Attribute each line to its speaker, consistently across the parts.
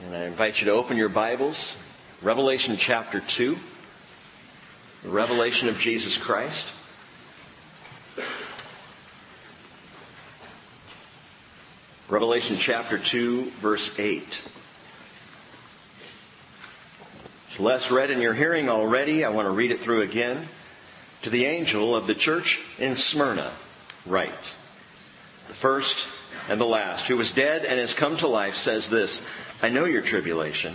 Speaker 1: And I invite you to open your Bibles, Revelation chapter 2, the revelation of Jesus Christ. Revelation chapter 2, verse 8. It's less read in your hearing already. I want to read it through again. To the angel of the church in Smyrna, write, the first and the last, who was dead and has come to life, says this, I know your tribulation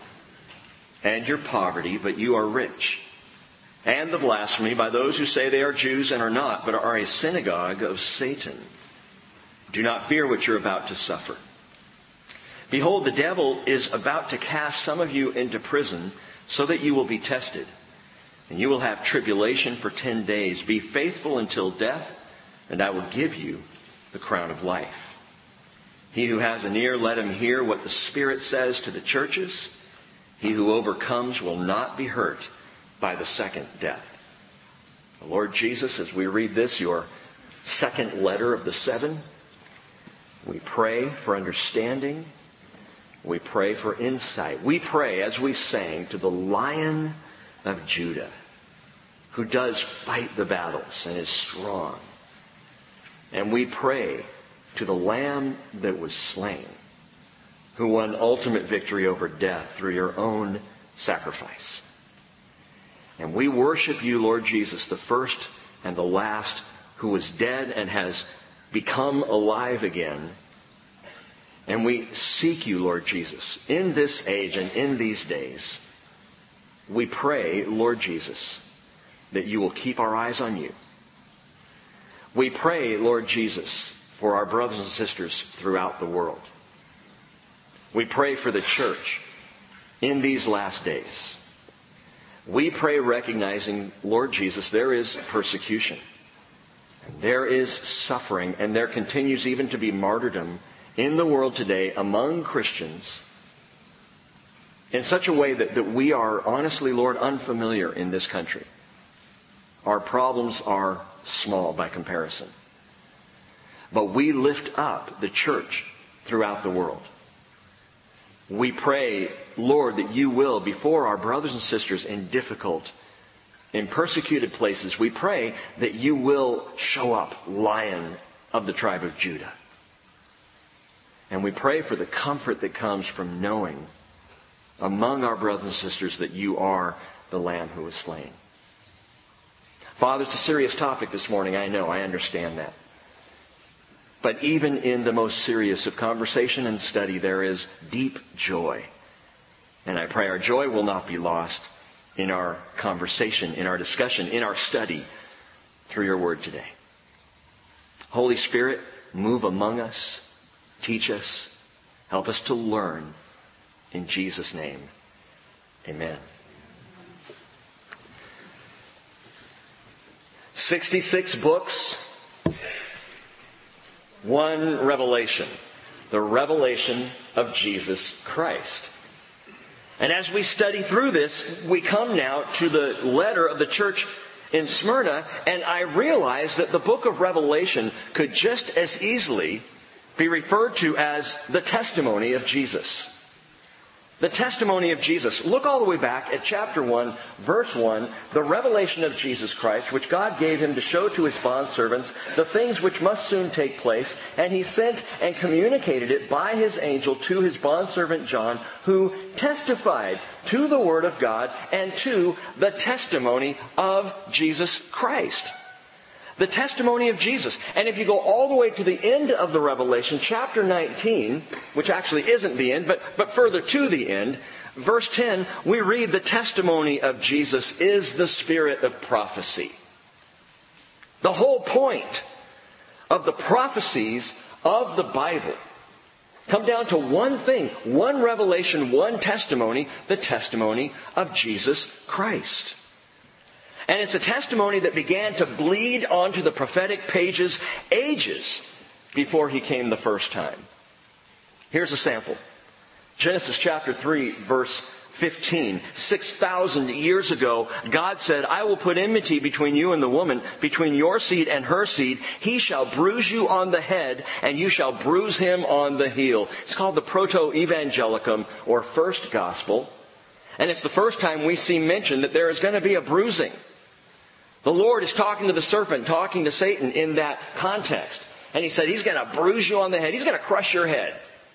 Speaker 1: and your poverty, but you are rich. And the blasphemy by those who say they are Jews and are not, but are a synagogue of Satan. Do not fear what you're about to suffer. Behold, the devil is about to cast some of you into prison so that you will be tested. And you will have tribulation for 10 days. Be faithful until death, and I will give you the crown of life. He who has an ear, let him hear what the Spirit says to the churches. He who overcomes will not be hurt by the second death. Lord Jesus, as we read this, your second letter of the 7, we pray for understanding. We pray for insight. We pray, as we sang, to the Lion of Judah, who does fight the battles and is strong. And we pray to the Lamb that was slain, who won ultimate victory over death through your own sacrifice. And we worship you, Lord Jesus, the first and the last, who was dead and has become alive again. And we seek you, Lord Jesus, in this age and in these days. We pray, Lord Jesus, that you will keep our eyes on you. We pray, Lord Jesus, for our brothers and sisters throughout the world. We pray for the church in these last days. We pray recognizing, Lord Jesus, there is persecution. And there is suffering, and there continues even to be martyrdom in the world today among Christians in such a way that we are honestly, Lord, unfamiliar in this country. Our problems are small by comparison. But we lift up the church throughout the world. We pray, Lord, that you will, before our brothers and sisters in difficult, in persecuted places, we pray that you will show up, Lion of the tribe of Judah. And we pray for the comfort that comes from knowing among our brothers and sisters that you are the Lamb who was slain. Father, it's a serious topic this morning. I know, I understand that. But even in the most serious of conversation and study, there is deep joy. And I pray our joy will not be lost in our conversation, in our discussion, in our study through your word today. Holy Spirit, move among us, teach us, help us to learn. In Jesus' name, amen. 66 books. One revelation, the revelation of Jesus Christ. And as we study through this, we come now to the letter of the church in Smyrna, and I realize that the book of Revelation could just as easily be referred to as the testimony of Jesus. The testimony of Jesus. Look all the way back at chapter 1, verse 1, the revelation of Jesus Christ, which God gave him to show to his bondservants the things which must soon take place. And he sent and communicated it by his angel to his bondservant John, who testified to the word of God and to the testimony of Jesus Christ. The testimony of Jesus. And if you go all the way to the end of the Revelation, chapter 19, which actually isn't the end, but further to the end, verse 10, we read the testimony of Jesus is the spirit of prophecy. The whole point of the prophecies of the Bible come down to one thing, one revelation, one testimony, the testimony of Jesus Christ. And it's a testimony that began to bleed onto the prophetic pages ages before he came the first time. Here's a sample. Genesis chapter 3, verse 15, 6,000 years ago, God said, I will put enmity between you and the woman, between your seed and her seed. He shall bruise you on the head, and you shall bruise him on the heel. It's called the Proto-Evangelicum, or first gospel. And it's the first time we see mentioned that there is going to be a bruising. The Lord is talking to the serpent, talking to Satan in that context. And he said, he's going to bruise you on the head. He's going to crush your head.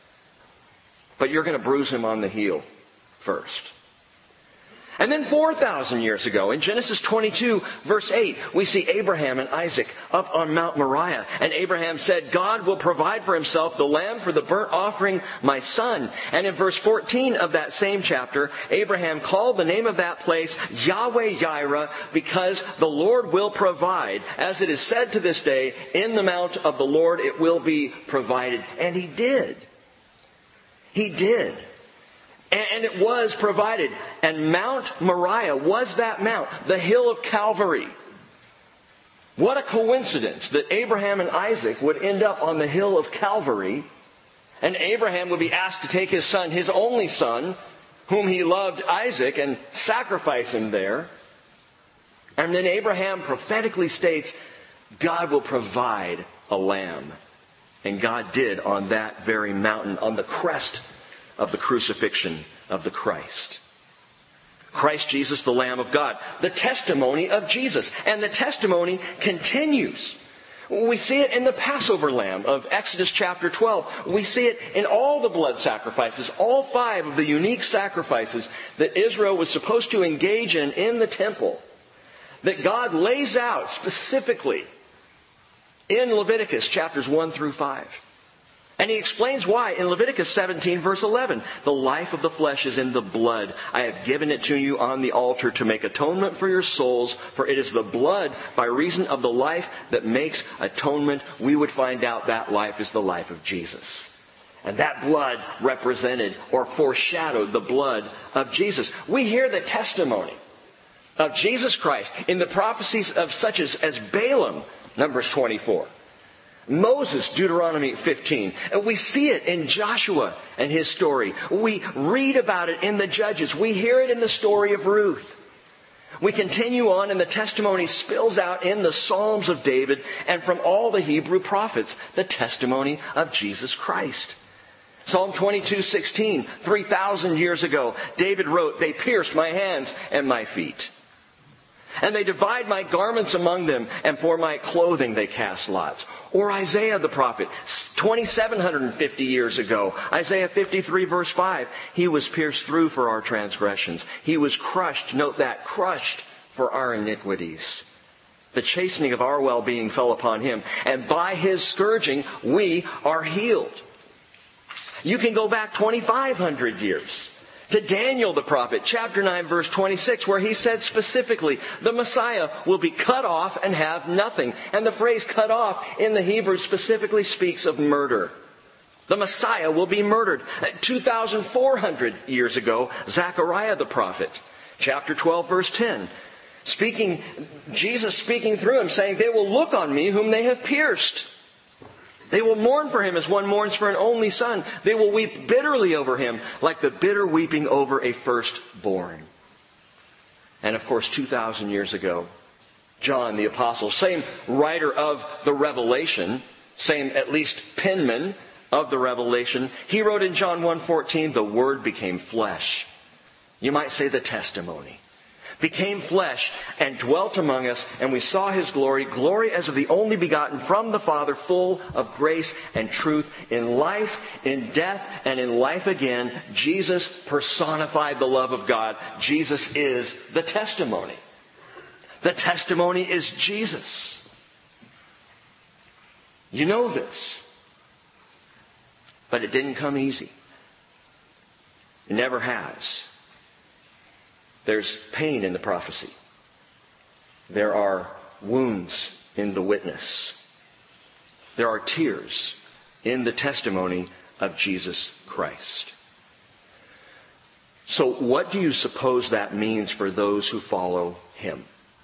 Speaker 1: But you're going to bruise him on the heel first. And then 4,000 years ago, in Genesis 22, verse 8, we see Abraham and Isaac up on Mount Moriah. And Abraham said, God will provide for himself the lamb for the burnt offering, my son. And in verse 14 of that same chapter, Abraham called the name of that place Yahweh Jireh, because the Lord will provide. As it is said to this day, in the mount of the Lord it will be provided. And he did. He did. And it was provided. And Mount Moriah was that mount, the hill of Calvary. What a coincidence that Abraham and Isaac would end up on the hill of Calvary. And Abraham would be asked to take his son, his only son, whom he loved, Isaac, and sacrifice him there. And then Abraham prophetically states, God will provide a lamb. And God did on that very mountain, on the crest of the crucifixion of the Christ. Christ Jesus, the Lamb of God. The testimony of Jesus. And the testimony continues. We see it in the Passover lamb of Exodus chapter 12. We see it in all the blood sacrifices, all 5 of the unique sacrifices that Israel was supposed to engage in the temple, that God lays out specifically in Leviticus chapters 1 through 5. And he explains why in Leviticus 17 verse 11. The life of the flesh is in the blood. I have given it to you on the altar to make atonement for your souls. For it is the blood by reason of the life that makes atonement. We would find out that life is the life of Jesus. And that blood represented or foreshadowed the blood of Jesus. We hear the testimony of Jesus Christ in the prophecies of such as Balaam, Numbers 24. Moses, Deuteronomy 15. And we see it in Joshua and his story. We read about it in the Judges. We hear it in the story of Ruth. We continue on and the testimony spills out in the Psalms of David and from all the Hebrew prophets, the testimony of Jesus Christ. Psalm 22:16, 3,000 years ago, David wrote, they pierced my hands and my feet. And they divide my garments among them, and for my clothing they cast lots. Or Isaiah the prophet, 2,750 years ago, Isaiah 53 verse 5, he was pierced through for our transgressions. He was crushed, note that, crushed for our iniquities. The chastening of our well-being fell upon him, and by his scourging we are healed. You can go back 2,500 years. To Daniel the prophet, chapter 9, verse 26, where he said specifically, the Messiah will be cut off and have nothing. And the phrase cut off in the Hebrew specifically speaks of murder. The Messiah will be murdered. 2,400 years ago, Zechariah the prophet, chapter 12, verse 10, Jesus speaking through him, saying, they will look on me whom they have pierced. They will mourn for him as one mourns for an only son. They will weep bitterly over him like the bitter weeping over a firstborn. And of course, 2,000 years ago, John the Apostle, same writer of the Revelation, same at least penman of the Revelation, he wrote in John 1:14, the Word became flesh. You might say the testimony. Became flesh and dwelt among us, and we saw his glory, glory as of the only begotten from the Father, full of grace and truth. In life, in death, and in life again, Jesus personified the love of God. Jesus is the testimony. The testimony is Jesus. You know this. But it didn't come easy. It never has. There's pain in the prophecy. There are wounds in the witness. There are tears in the testimony of Jesus Christ. So what do you suppose that means for those who follow him?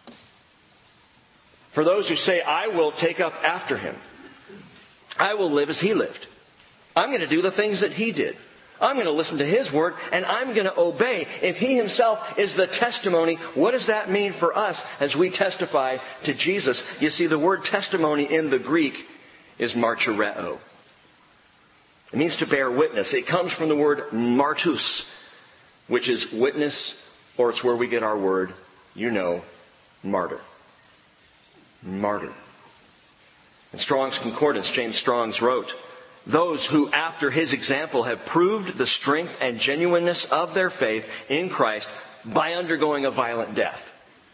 Speaker 1: For those who say, I will take up after him. I will live as he lived. I'm going to do the things that he did. I'm going to listen to his word, and I'm going to obey. If he himself is the testimony, what does that mean for us as we testify to Jesus? You see, the word testimony in the Greek is martyreo. It means to bear witness. It comes from the word martus, which is witness, or it's where we get our word, martyr. Martyr. In Strong's Concordance, James Strong's wrote, "Those who after his example have proved the strength and genuineness of their faith in Christ by undergoing a violent death."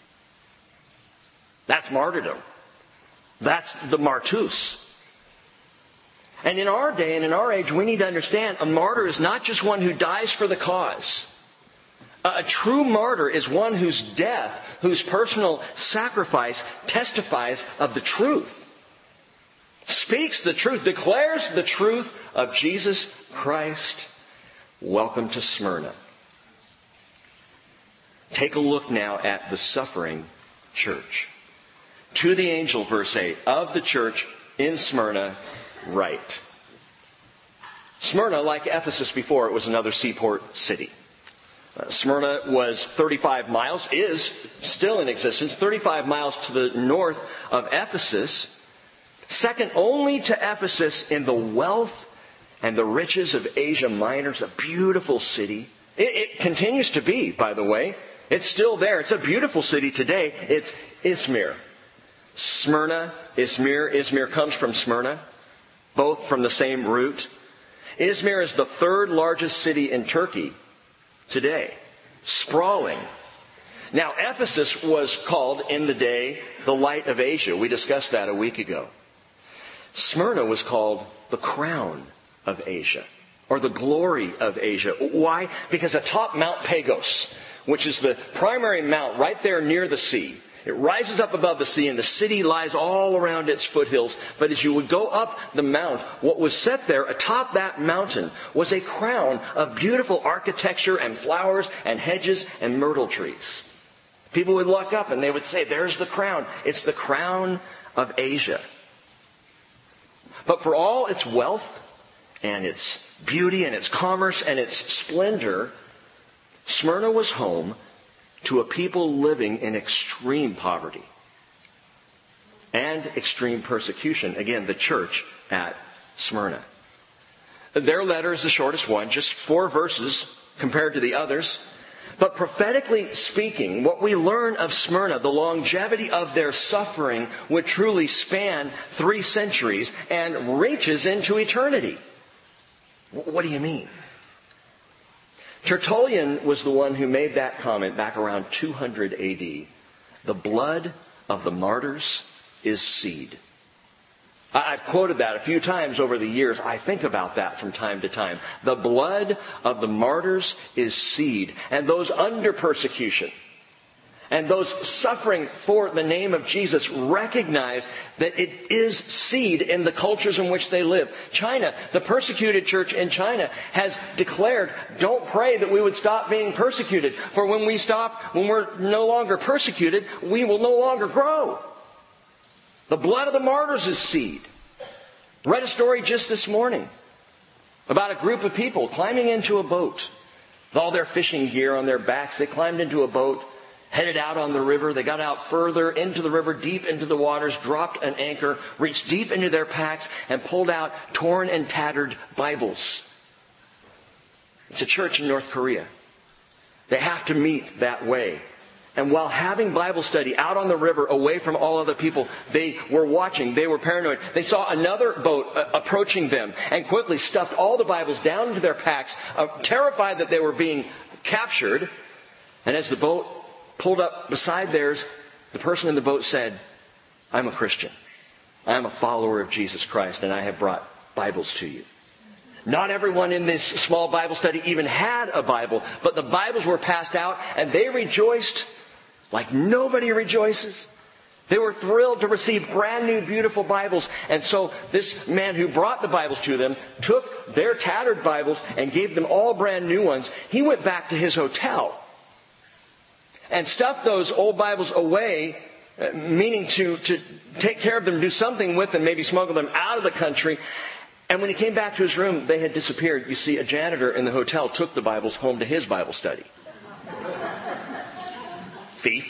Speaker 1: That's martyrdom. That's the martus. And in our day and in our age, we need to understand a martyr is not just one who dies for the cause. A true martyr is one whose death, whose personal sacrifice testifies of the truth. Speaks the truth, declares the truth of Jesus Christ. Welcome to Smyrna. Take a look now at the suffering church. To the angel, verse 8, of the church in Smyrna, write. Smyrna, like Ephesus before, it was another seaport city. Smyrna was 35 miles, is still in existence, 35 miles to the north of Ephesus. Second only to Ephesus in the wealth and the riches of Asia Minor. It's a beautiful city. It continues to be, by the way. It's still there. It's a beautiful city today. It's Izmir. Smyrna, Izmir. Izmir comes from Smyrna, both from the same root. Izmir is the third largest city in Turkey today. Sprawling. Now, Ephesus was called in the day the light of Asia. We discussed that a week ago. Smyrna was called the crown of Asia, or the glory of Asia. Why? Because atop Mount Pagos, which is the primary mount right there near the sea, it rises up above the sea, and the city lies all around its foothills. But as you would go up the mount, what was set there atop that mountain was a crown of beautiful architecture and flowers and hedges and myrtle trees. People would look up and they would say, "There's the crown. It's the crown of Asia." But for all its wealth and its beauty and its commerce and its splendor, Smyrna was home to a people living in extreme poverty and extreme persecution. Again, the church at Smyrna. Their letter is the shortest one, just 4 verses compared to the others. But prophetically speaking, what we learn of Smyrna, the longevity of their suffering, would truly span 3 centuries and reaches into eternity. What do you mean? Tertullian was the one who made that comment back around 200 AD. The blood of the martyrs is seed. I've quoted that a few times over the years. I think about that from time to time. The blood of the martyrs is seed. And those under persecution and those suffering for the name of Jesus recognize that it is seed in the cultures in which they live. China, the persecuted church in China, has declared, don't pray that we would stop being persecuted. For when we're no longer persecuted, we will no longer grow. The blood of the martyrs is seed. Read a story just this morning about a group of people climbing into a boat. With all their fishing gear on their backs, they climbed into a boat, headed out on the river. They got out further into the river, deep into the waters, dropped an anchor, reached deep into their packs, and pulled out torn and tattered Bibles. It's a church in North Korea. They have to meet that way. And while having Bible study out on the river away from all other people, they were watching. They were paranoid. They saw another boat approaching them and quickly stuffed all the Bibles down into their packs, terrified that they were being captured. And as the boat pulled up beside theirs, the person in the boat said, "I'm a Christian. I'm a follower of Jesus Christ, and I have brought Bibles to you." Not everyone in this small Bible study even had a Bible, but the Bibles were passed out, and they rejoiced like nobody rejoices. They were thrilled to receive brand new, beautiful Bibles. And so this man who brought the Bibles to them took their tattered Bibles and gave them all brand new ones. He went back to his hotel and stuffed those old Bibles away, meaning to take care of them, do something with them, maybe smuggle them out of the country. And when he came back to his room, they had disappeared. You see, a janitor in the hotel took the Bibles home to his Bible study. Thief.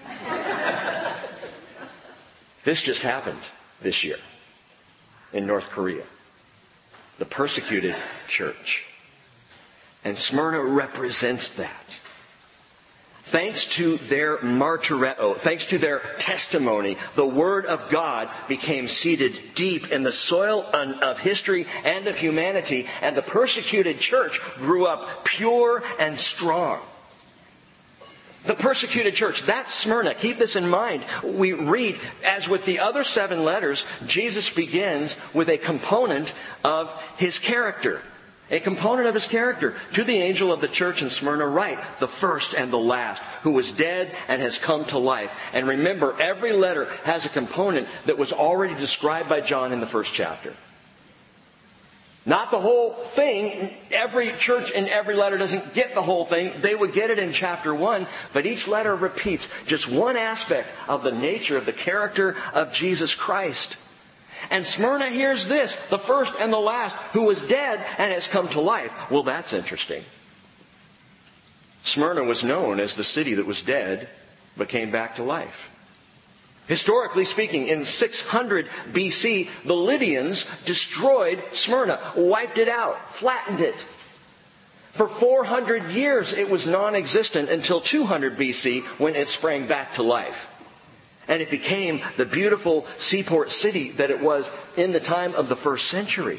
Speaker 1: This just happened this year in North Korea. The persecuted church. And Smyrna represents that. Thanks to their martyreo, thanks to their testimony, the Word of God became seated deep in the soil of history and of humanity, and the persecuted church grew up pure and strong. The persecuted church, that's Smyrna. Keep this in mind. We read, as with the other 7 letters, Jesus begins with a component of his character. A component of his character. To the angel of the church in Smyrna write, the first and the last, who was dead and has come to life. And remember, every letter has a component that was already described by John in the first chapter. Not the whole thing. Every church in every letter doesn't get the whole thing. They would get it in chapter 1, but each letter repeats just one aspect of the nature of the character of Jesus Christ. And Smyrna hears this, the first and the last, who was dead and has come to life. Well, that's interesting. Smyrna was known as the city that was dead, but came back to life. Historically speaking, in 600 BC, the Lydians destroyed Smyrna, wiped it out, flattened it. For 400 years, it was non-existent until 200 BC, when it sprang back to life. And it became the beautiful seaport city that it was in the time of the first century.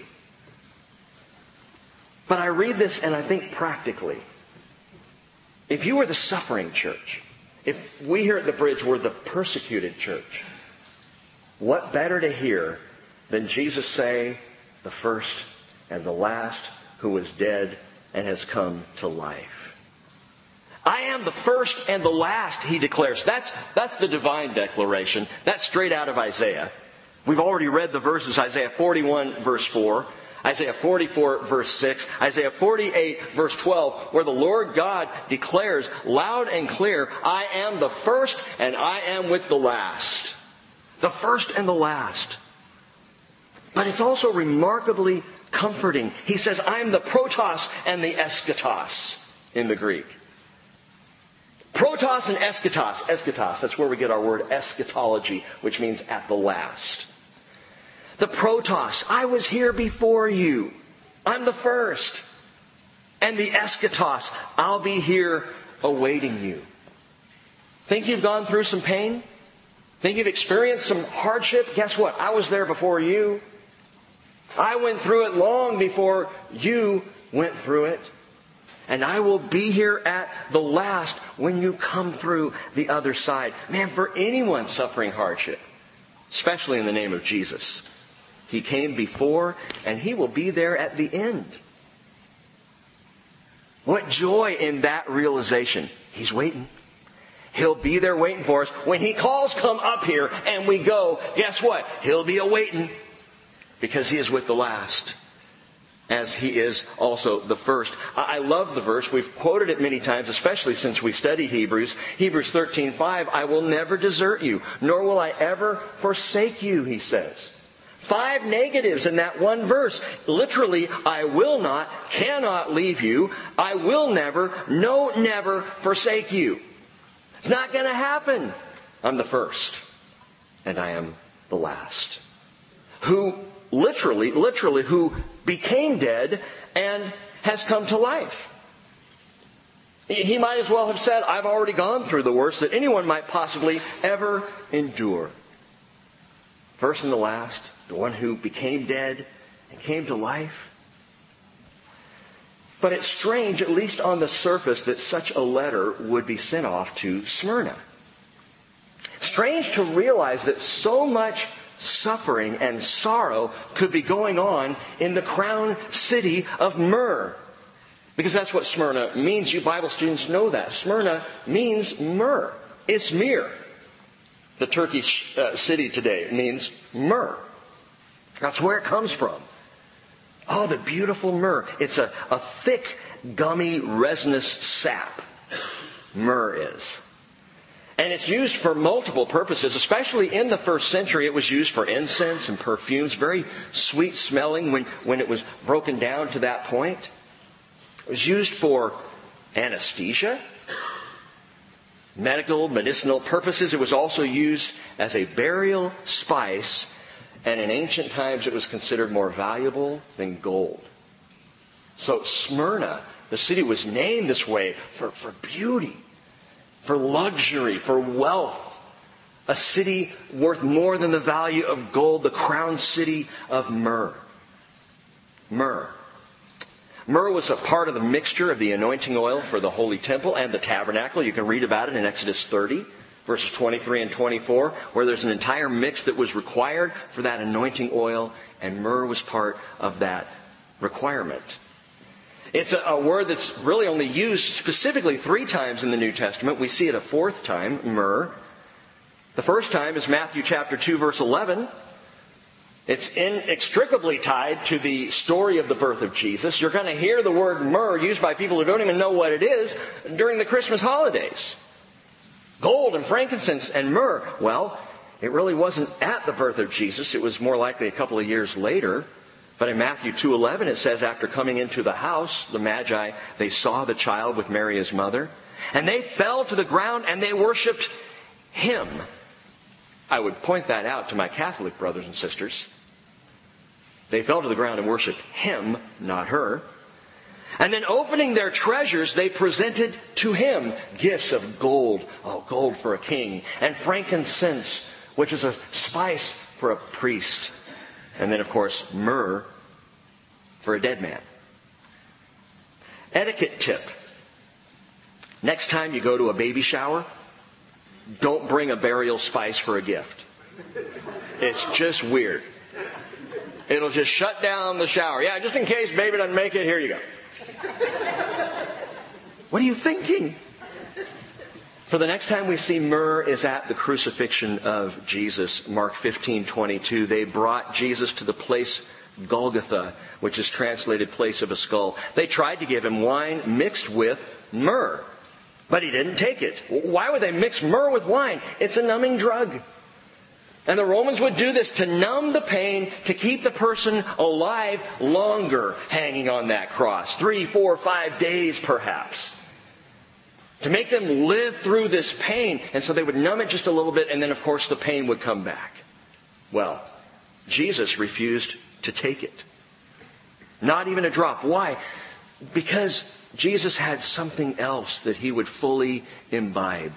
Speaker 1: But I read this and I think practically. If you were the suffering church, if we here at the Bridge were the persecuted church, what better to hear than Jesus say, the first and the last who was dead and has come to life? I am the first and the last, he declares. That's the divine declaration. That's straight out of Isaiah. We've already read the verses, Isaiah 41 verse 4, Isaiah 44 verse 6, Isaiah 48 verse 12, where the Lord God declares loud and clear, I am the first and I am with the last. The first and the last. But it's also remarkably comforting. He says, I am the protos and the eschatos in the Greek. Protos and eschatos. Eschatos, that's where we get our word eschatology, which means at the last. The protos, I was here before you. I'm the first. And the eschatos, I'll be here awaiting you. Think you've gone through some pain? Think you've experienced some hardship? Guess what? I was there before you. I went through it long before you went through it. And I will be here at the last when you come through the other side. Man, for anyone suffering hardship, especially in the name of Jesus, he came before and he will be there at the end. What joy in that realization. He's waiting. He'll be there waiting for us. When he calls, come up here, and we go, guess what? He'll be awaiting because he is with the last, as he is also the first. I love the verse. We've quoted it many times, especially since we study Hebrews. Hebrews 13:5, I will never desert you, nor will I ever forsake you, he says. 5 negatives in that one verse. Literally, I will not, cannot leave you. I will never, no, never forsake you. It's not going to happen. I'm the first, and I am the last. Who literally, who became dead and has come to life. He might as well have said, I've already gone through the worst that anyone might possibly ever endure. First and the last, the one who became dead and came to life. But it's strange, at least on the surface, that such a letter would be sent off to Smyrna. Strange to realize that so much suffering and sorrow could be going on in the crown city of myrrh. Because that's what Smyrna means. You Bible students know that. Smyrna means myrrh. Izmir, the Turkish city today, means myrrh. That's where it comes from. Oh, the beautiful myrrh. It's a thick, gummy, resinous sap. Myrrh is. And it's used for multiple purposes, especially in the first century. It was used for incense and perfumes, very sweet smelling when it was broken down to that point. It was used for anesthesia, medicinal purposes. It was also used as a burial spice, and in ancient times it was considered more valuable than gold. So Smyrna, the city, was named this way for beauty, for luxury, for wealth. A city worth more than the value of gold, the crown city of myrrh. Myrrh. Myrrh was a part of the mixture of the anointing oil for the holy temple and the tabernacle. You can read about it in Exodus 30, verses 23 and 24, where there's an entire mix that was required for that anointing oil, and myrrh was part of that requirement. It's a word that's really only used specifically 3 times in the New Testament. We see it a 4th time, myrrh. The first time is Matthew chapter 2, verse 11. It's inextricably tied to the story of the birth of Jesus. You're going to hear the word myrrh used by people who don't even know what it is during the Christmas holidays. Gold and frankincense and myrrh. Well, it really wasn't at the birth of Jesus. It was more likely a couple of years later. But in Matthew 2:11 it says, after coming into the house, the Magi, they saw the child with Mary his mother, and they fell to the ground and they worshipped him. I would point that out to my Catholic brothers and sisters. They fell to the ground and worshipped him, not her. And then opening their treasures, they presented to him gifts of gold. Oh, gold for a king. And frankincense, which is a spice for a priest. And then, of course, myrrh for a dead man. Etiquette tip. Next time you go to a baby shower, don't bring a burial spice for a gift. It's just weird. It'll just shut down the shower. Yeah, just in case baby doesn't make it, here you go. What are you thinking? For the next time we see myrrh is at the crucifixion of Jesus. Mark 15:22. They brought Jesus to the place Golgotha, which is translated place of a skull. They tried to give him wine mixed with myrrh, but he didn't take it. Why would they mix myrrh with wine? It's a numbing drug. And the Romans would do this to numb the pain, to keep the person alive longer hanging on that cross. 3, 4, 5 days perhaps. To make them live through this pain. And so they would numb it just a little bit, and then of course the pain would come back. Well, Jesus refused to take it. Not even a drop. Why? Because Jesus had something else that he would fully imbibe.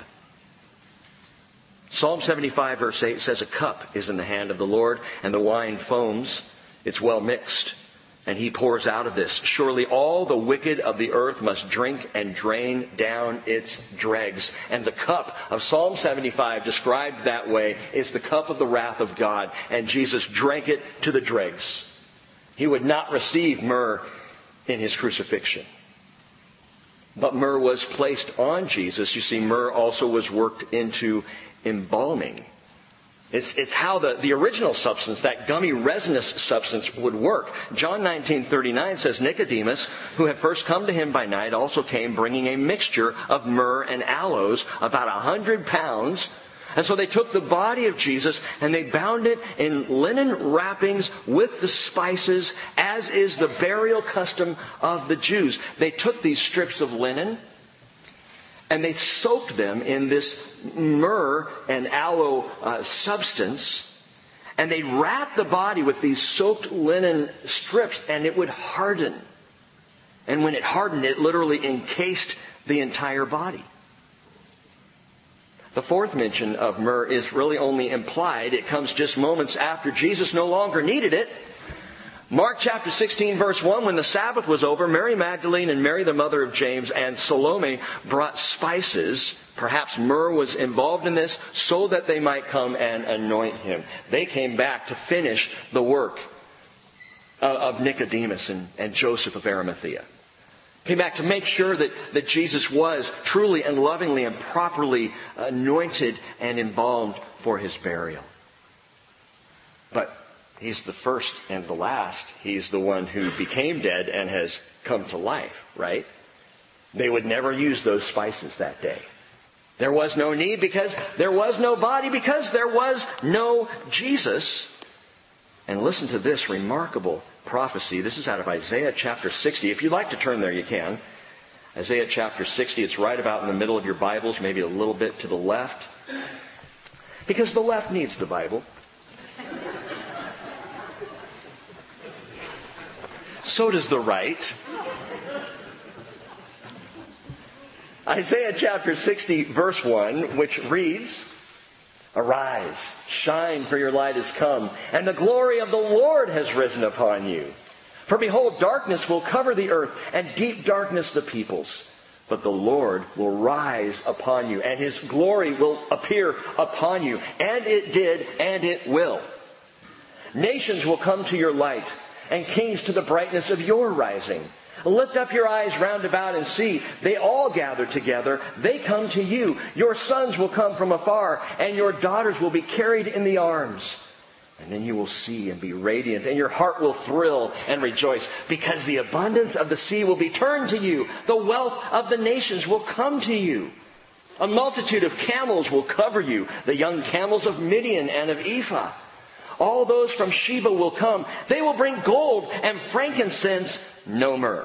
Speaker 1: Psalm 75 verse 8 says, a cup is in the hand of the Lord, and the wine foams. It's well mixed, and he pours out of this. Surely all the wicked of the earth must drink and drain down its dregs. And the cup of Psalm 75, described that way, is the cup of the wrath of God. And Jesus drank it to the dregs. He would not receive myrrh in his crucifixion. But myrrh was placed on Jesus. You see, myrrh also was worked into embalming. It's how the original substance, that gummy resinous substance, would work. John 19:39 says, Nicodemus, who had first come to him by night, also came bringing a mixture of myrrh and aloes, about 100 pounds. And so they took the body of Jesus and they bound it in linen wrappings with the spices, as is the burial custom of the Jews. They took these strips of linen and they soaked them in this myrrh and aloe substance. And they wrapped the body with these soaked linen strips, and it would harden. And when it hardened, it literally encased the entire body. The fourth mention of myrrh is really only implied. It comes just moments after Jesus no longer needed it. Mark chapter 16 verse 1, when the Sabbath was over, Mary Magdalene and Mary the mother of James and Salome brought spices. Perhaps myrrh was involved in this so that they might come and anoint him. They came back to finish the work of Nicodemus and Joseph of Arimathea. Came back to make sure that Jesus was truly and lovingly and properly anointed and embalmed for his burial. But he's the first and the last. He's the one who became dead and has come to life, right? They would never use those spices that day. There was no need because there was no body, because there was no Jesus. And listen to this remarkable prophecy. This is out of Isaiah chapter 60. If you'd like to turn there, you can. Isaiah chapter 60, it's right about in the middle of your Bibles, maybe a little bit to the left. Because the left needs the Bible. So does the right. Isaiah chapter 60, verse 1, which reads, "Arise, shine, for your light is come, and the glory of the Lord has risen upon you. For behold, darkness will cover the earth, and deep darkness the peoples. But the Lord will rise upon you, and His glory will appear upon you. And it did, and it will. Nations will come to your light, and kings to the brightness of your rising. Lift up your eyes round about and see. They all gather together. They come to you. Your sons will come from afar, and your daughters will be carried in the arms. And then you will see and be radiant, and your heart will thrill and rejoice, because the abundance of the sea will be turned to you. The wealth of the nations will come to you. A multitude of camels will cover you, the young camels of Midian and of Ephah. All those from Sheba will come. They will bring gold and frankincense, no myrrh."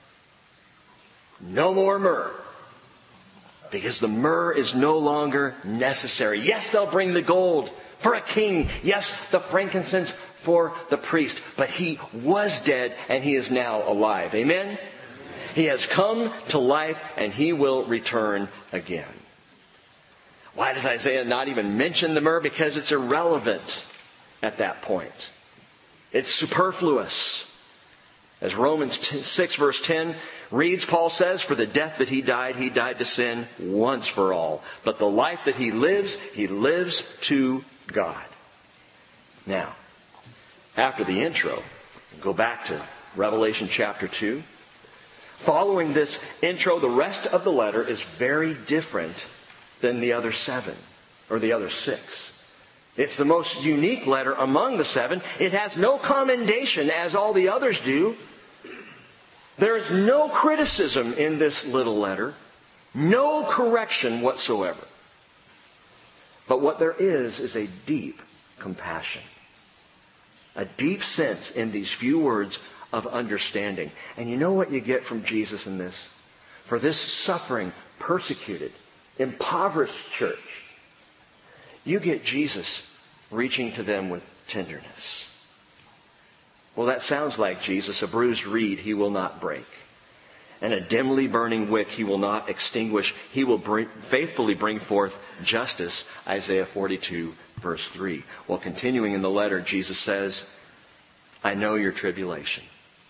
Speaker 1: No more myrrh. Because the myrrh is no longer necessary. Yes, they'll bring the gold for a king. Yes, the frankincense for the priest. But he was dead and he is now alive. Amen? He has come to life and he will return again. Why does Isaiah not even mention the myrrh? Because it's irrelevant at that point. It's superfluous. As Romans 6 verse 10 reads, Paul says, "For the death that he died to sin once for all. But the life that he lives to God." Now, after the intro, go back to Revelation chapter 2. Following this intro, the rest of the letter is very different than the other 7 or the other 6. It's the most unique letter among the 7. It has no commendation as all the others do. There is no criticism in this little letter. No correction whatsoever. But what there is a deep compassion. A deep sense in these few words of understanding. And you know what you get from Jesus in this? For this suffering, persecuted, impoverished church, you get Jesus reaching to them with tenderness. Well, that sounds like Jesus. A bruised reed he will not break, and a dimly burning wick he will not extinguish. He will faithfully bring forth justice. Isaiah 42 verse 3. Well, continuing in the letter, Jesus says, "I know your tribulation."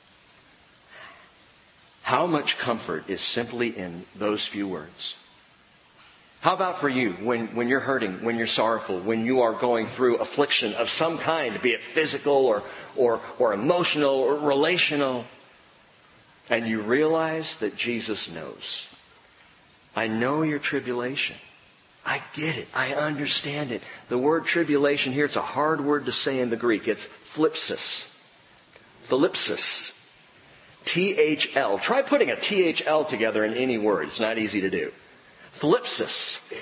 Speaker 1: How much comfort is simply in those few words? How about for you, when you're hurting, when you're sorrowful, when you are going through affliction of some kind, be it physical or emotional or relational, and you realize that Jesus knows. I know your tribulation. I get it. I understand it. The word tribulation here, it's a hard word to say in the Greek. It's thlipsis. Thlipsis. T-H-L. Try putting a T-H-L together in any word. It's not easy to do. Thlipsis.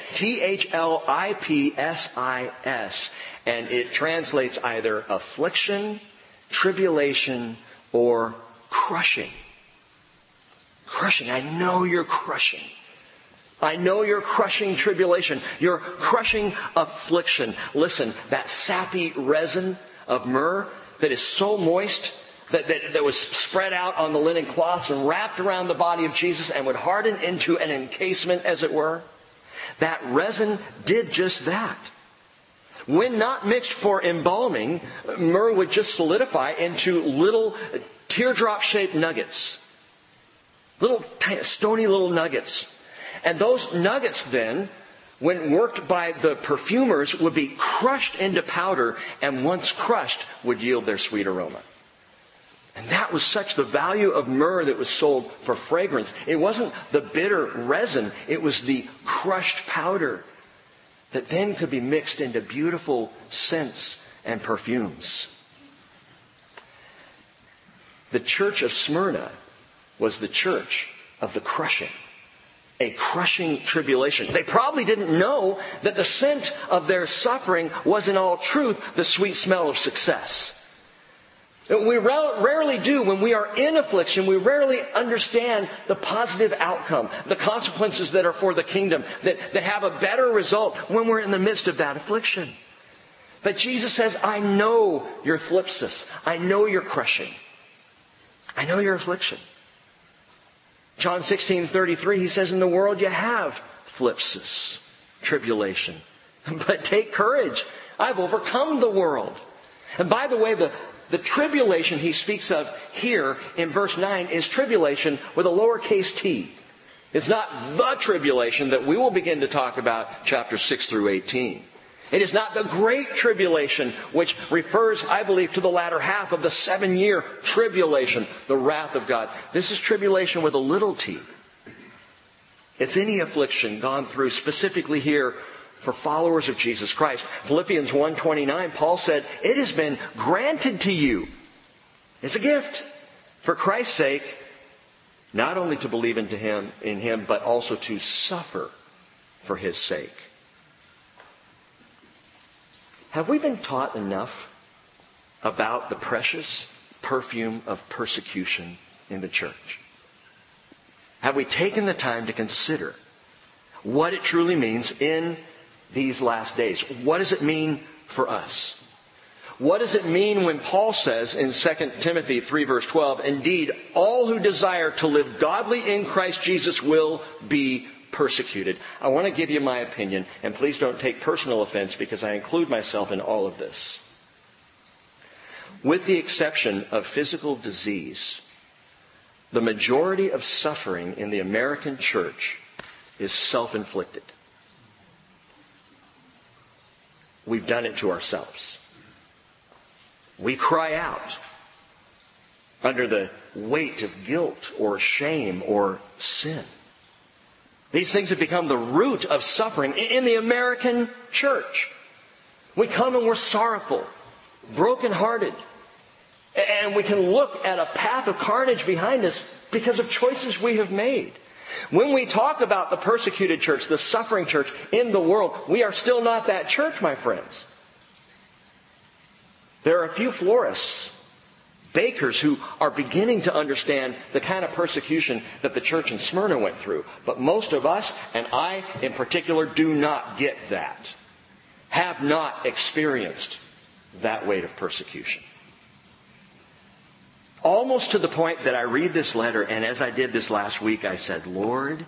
Speaker 1: T-H-L-I-P-S-I-S. And it translates either affliction, tribulation, or crushing. Crushing. I know you're crushing. I know your crushing tribulation, your crushing affliction. Listen, that sappy resin of myrrh that is so moist that was spread out on the linen cloths and wrapped around the body of Jesus and would harden into an encasement, as it were. That resin did just that. When not mixed for embalming, myrrh would just solidify into little teardrop-shaped nuggets. Little stony little nuggets. And those nuggets then, when worked by the perfumers, would be crushed into powder, and once crushed would yield their sweet aroma. And that was such the value of myrrh that was sold for fragrance. It wasn't the bitter resin, it was the crushed powder that then could be mixed into beautiful scents and perfumes. The church of Smyrna was the church of the crushing. a crushing tribulation. They probably didn't know that the scent of their suffering was in all truth the sweet smell of success. We rarely do. When we are in affliction, we rarely understand the positive outcome, the consequences that are for the kingdom, that have a better result when we're in the midst of that affliction. But Jesus says, I know your thlipsis. I know your crushing. I know your affliction. John 16:33, he says, in the world you have thlipsis, tribulation. But take courage. I've overcome the world. And by the way, the tribulation he speaks of here in verse 9 is tribulation with a lowercase t. It's not the tribulation that we will begin to talk about chapters 6 through 18. It is not the great tribulation, which refers, I believe, to the latter half of the 7-year tribulation, the wrath of God. This is tribulation with a little t. It's any affliction gone through specifically here for followers of Jesus Christ. Philippians 1:29, Paul said, it has been granted to you. It's a gift for Christ's sake, not only to believe in him, but also to suffer for his sake. Have we been taught enough about the precious perfume of persecution in the church? Have we taken the time to consider what it truly means in these last days? What does it mean for us? What does it mean when Paul says in 2 Timothy 3 verse 12, indeed, all who desire to live godly in Christ Jesus will be persecuted? I want to give you my opinion, and please don't take personal offense because I include myself in all of this. With the exception of physical disease, the majority of suffering in the American church is self-inflicted. We've done it to ourselves. We cry out under the weight of guilt or shame or sin. These things have become the root of suffering in the American church. We come and we're sorrowful, brokenhearted, and we can look at a path of carnage behind us because of choices we have made. When we talk about the persecuted church, the suffering church in the world, we are still not that church, my friends. There are a few florists, bakers who are beginning to understand the kind of persecution that the church in Smyrna went through. But most of us, and I in particular, do not get that. Have not experienced that weight of persecution. Almost to the point that I read this letter, and as I did this last week, I said, Lord,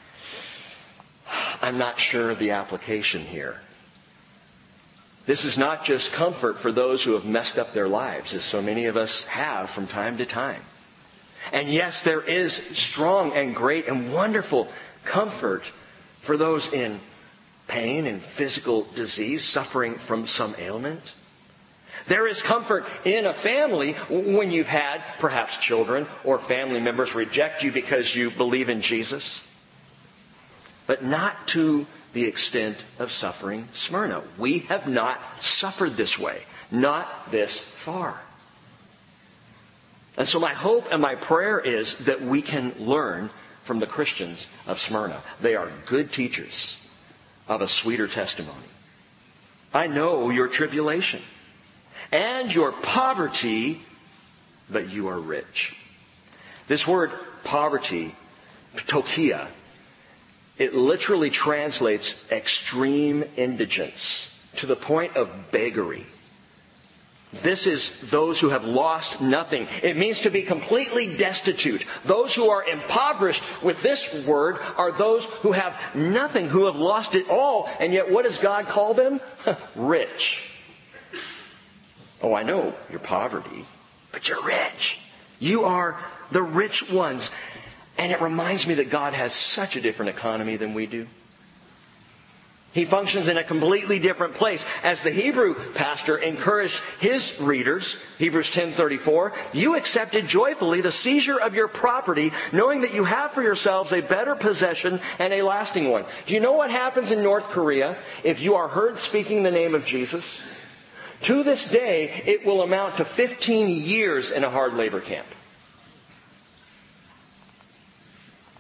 Speaker 1: I'm not sure of the application here. This is not just comfort for those who have messed up their lives, as so many of us have from time to time. And yes, there is strong and great and wonderful comfort for those in pain and physical disease, suffering from some ailment. There is comfort in a family when you've had perhaps children or family members reject you because you believe in Jesus. But not to the extent of suffering Smyrna. We have not suffered this way. Not this far. And so my hope and my prayer is that we can learn from the Christians of Smyrna. They are good teachers of a sweeter testimony. I know your tribulation and your poverty, but you are rich. This word poverty, ptokia, it literally translates extreme indigence to the point of beggary. This is those who have lost nothing. It means to be completely destitute. Those who are impoverished with this word are those who have nothing, who have lost it all. And yet what does God call them? Rich. Oh, I know your poverty, but you're rich. You are the rich ones. And it reminds me that God has such a different economy than we do. He functions in a completely different place. As the Hebrew pastor encouraged his readers, Hebrews 10:34, you accepted joyfully the seizure of your property, knowing that you have for yourselves a better possession and a lasting one. Do you know what happens in North Korea if you are heard speaking the name of Jesus? To this day, it will amount to 15 years in a hard labor camp.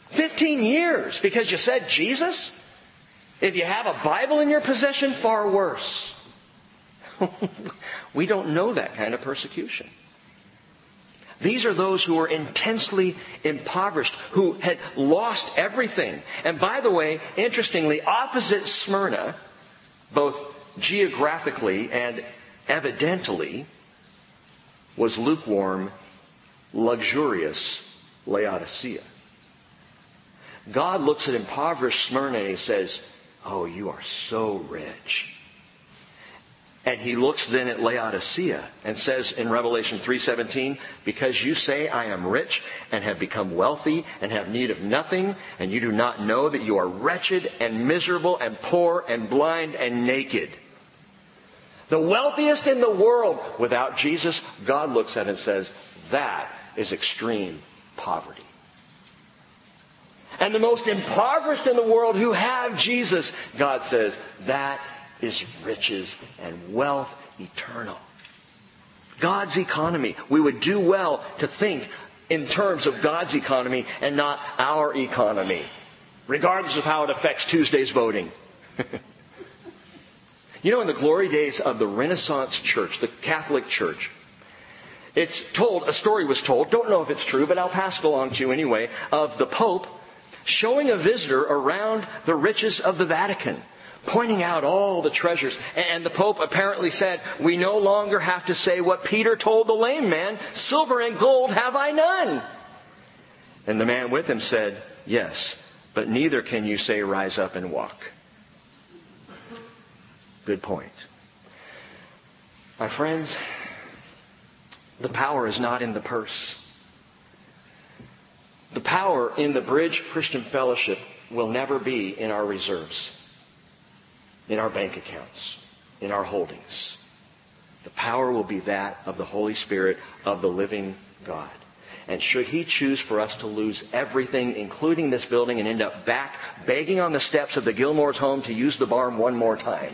Speaker 1: 15 years because you said Jesus? If you have a Bible in your possession, far worse. We don't know that kind of persecution. These are those who were intensely impoverished, who had lost everything. And by the way, interestingly, opposite Smyrna, both geographically and evidently, was lukewarm, luxurious Laodicea. God looks at impoverished Smyrna and He says, "Oh, you are so rich." And He looks then at Laodicea and says in Revelation 3:17, "Because you say, I am rich and have become wealthy and have need of nothing, and you do not know that you are wretched and miserable and poor and blind and naked." The wealthiest in the world without Jesus, God looks at it and says, that is extreme poverty. And the most impoverished in the world who have Jesus, God says, that is riches and wealth eternal. God's economy. We would do well to think in terms of God's economy and not our economy, regardless of how it affects Tuesday's voting. You know, in the glory days of the Renaissance Church, the Catholic Church, it's told, a story was told, don't know if it's true, but I'll pass it along to you anyway, of the Pope showing a visitor around the riches of the Vatican, pointing out all the treasures. And the Pope apparently said, "We no longer have to say what Peter told the lame man, 'Silver and gold have I none.'" And the man with him said, "Yes, but neither can you say, 'Rise up and walk.'" Good point. My friends, the power is not in the purse. The power in the Bridge Christian Fellowship will never be in our reserves, in our bank accounts, in our holdings. The power will be that of the Holy Spirit of the living God. And should He choose for us to lose everything, including this building, and end up back begging on the steps of the Gilmore's home to use the barn one more time,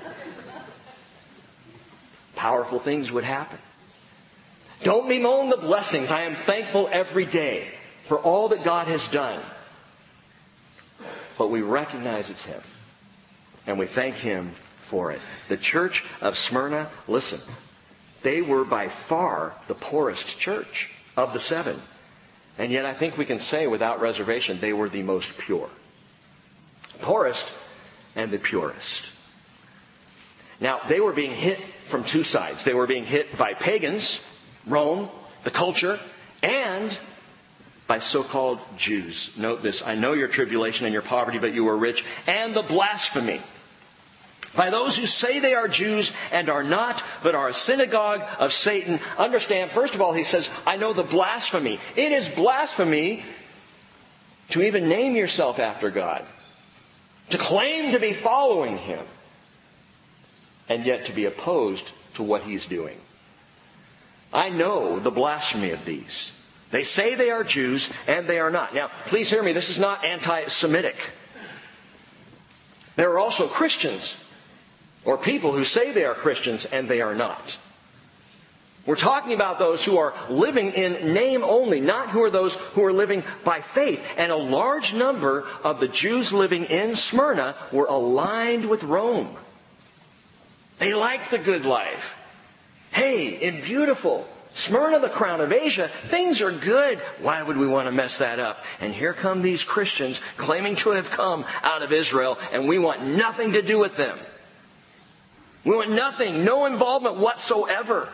Speaker 1: powerful things would happen. Don't bemoan the blessings. I am thankful every day for all that God has done. But we recognize it's Him. And we thank Him for it. The church of Smyrna, listen, they were by far the poorest church of the seven. And yet I think we can say without reservation they were the most pure. Poorest and the purest. Now, they were being hit from two sides. They were being hit by pagans, Rome, the culture, and by so-called Jews. Note this, "I know your tribulation and your poverty, but you are rich," and the blasphemy. By those who say they are Jews and are not, but are a synagogue of Satan. Understand, first of all, he says, I know the blasphemy. It is blasphemy to even name yourself after God, to claim to be following Him, and yet to be opposed to what He's doing. I know the blasphemy of these. They say they are Jews, and they are not. Now, please hear me, this is not anti-Semitic. There are also Christians, or people who say they are Christians, and they are not. We're talking about those who are living in name only, not who are those who are living by faith. And a large number of the Jews living in Smyrna were aligned with Rome. They liked the good life. Hey, in beautiful Smyrna, the crown of Asia, things are good. Why would we want to mess that up? And here come these Christians claiming to have come out of Israel, and we want nothing to do with them. We want nothing, no involvement whatsoever.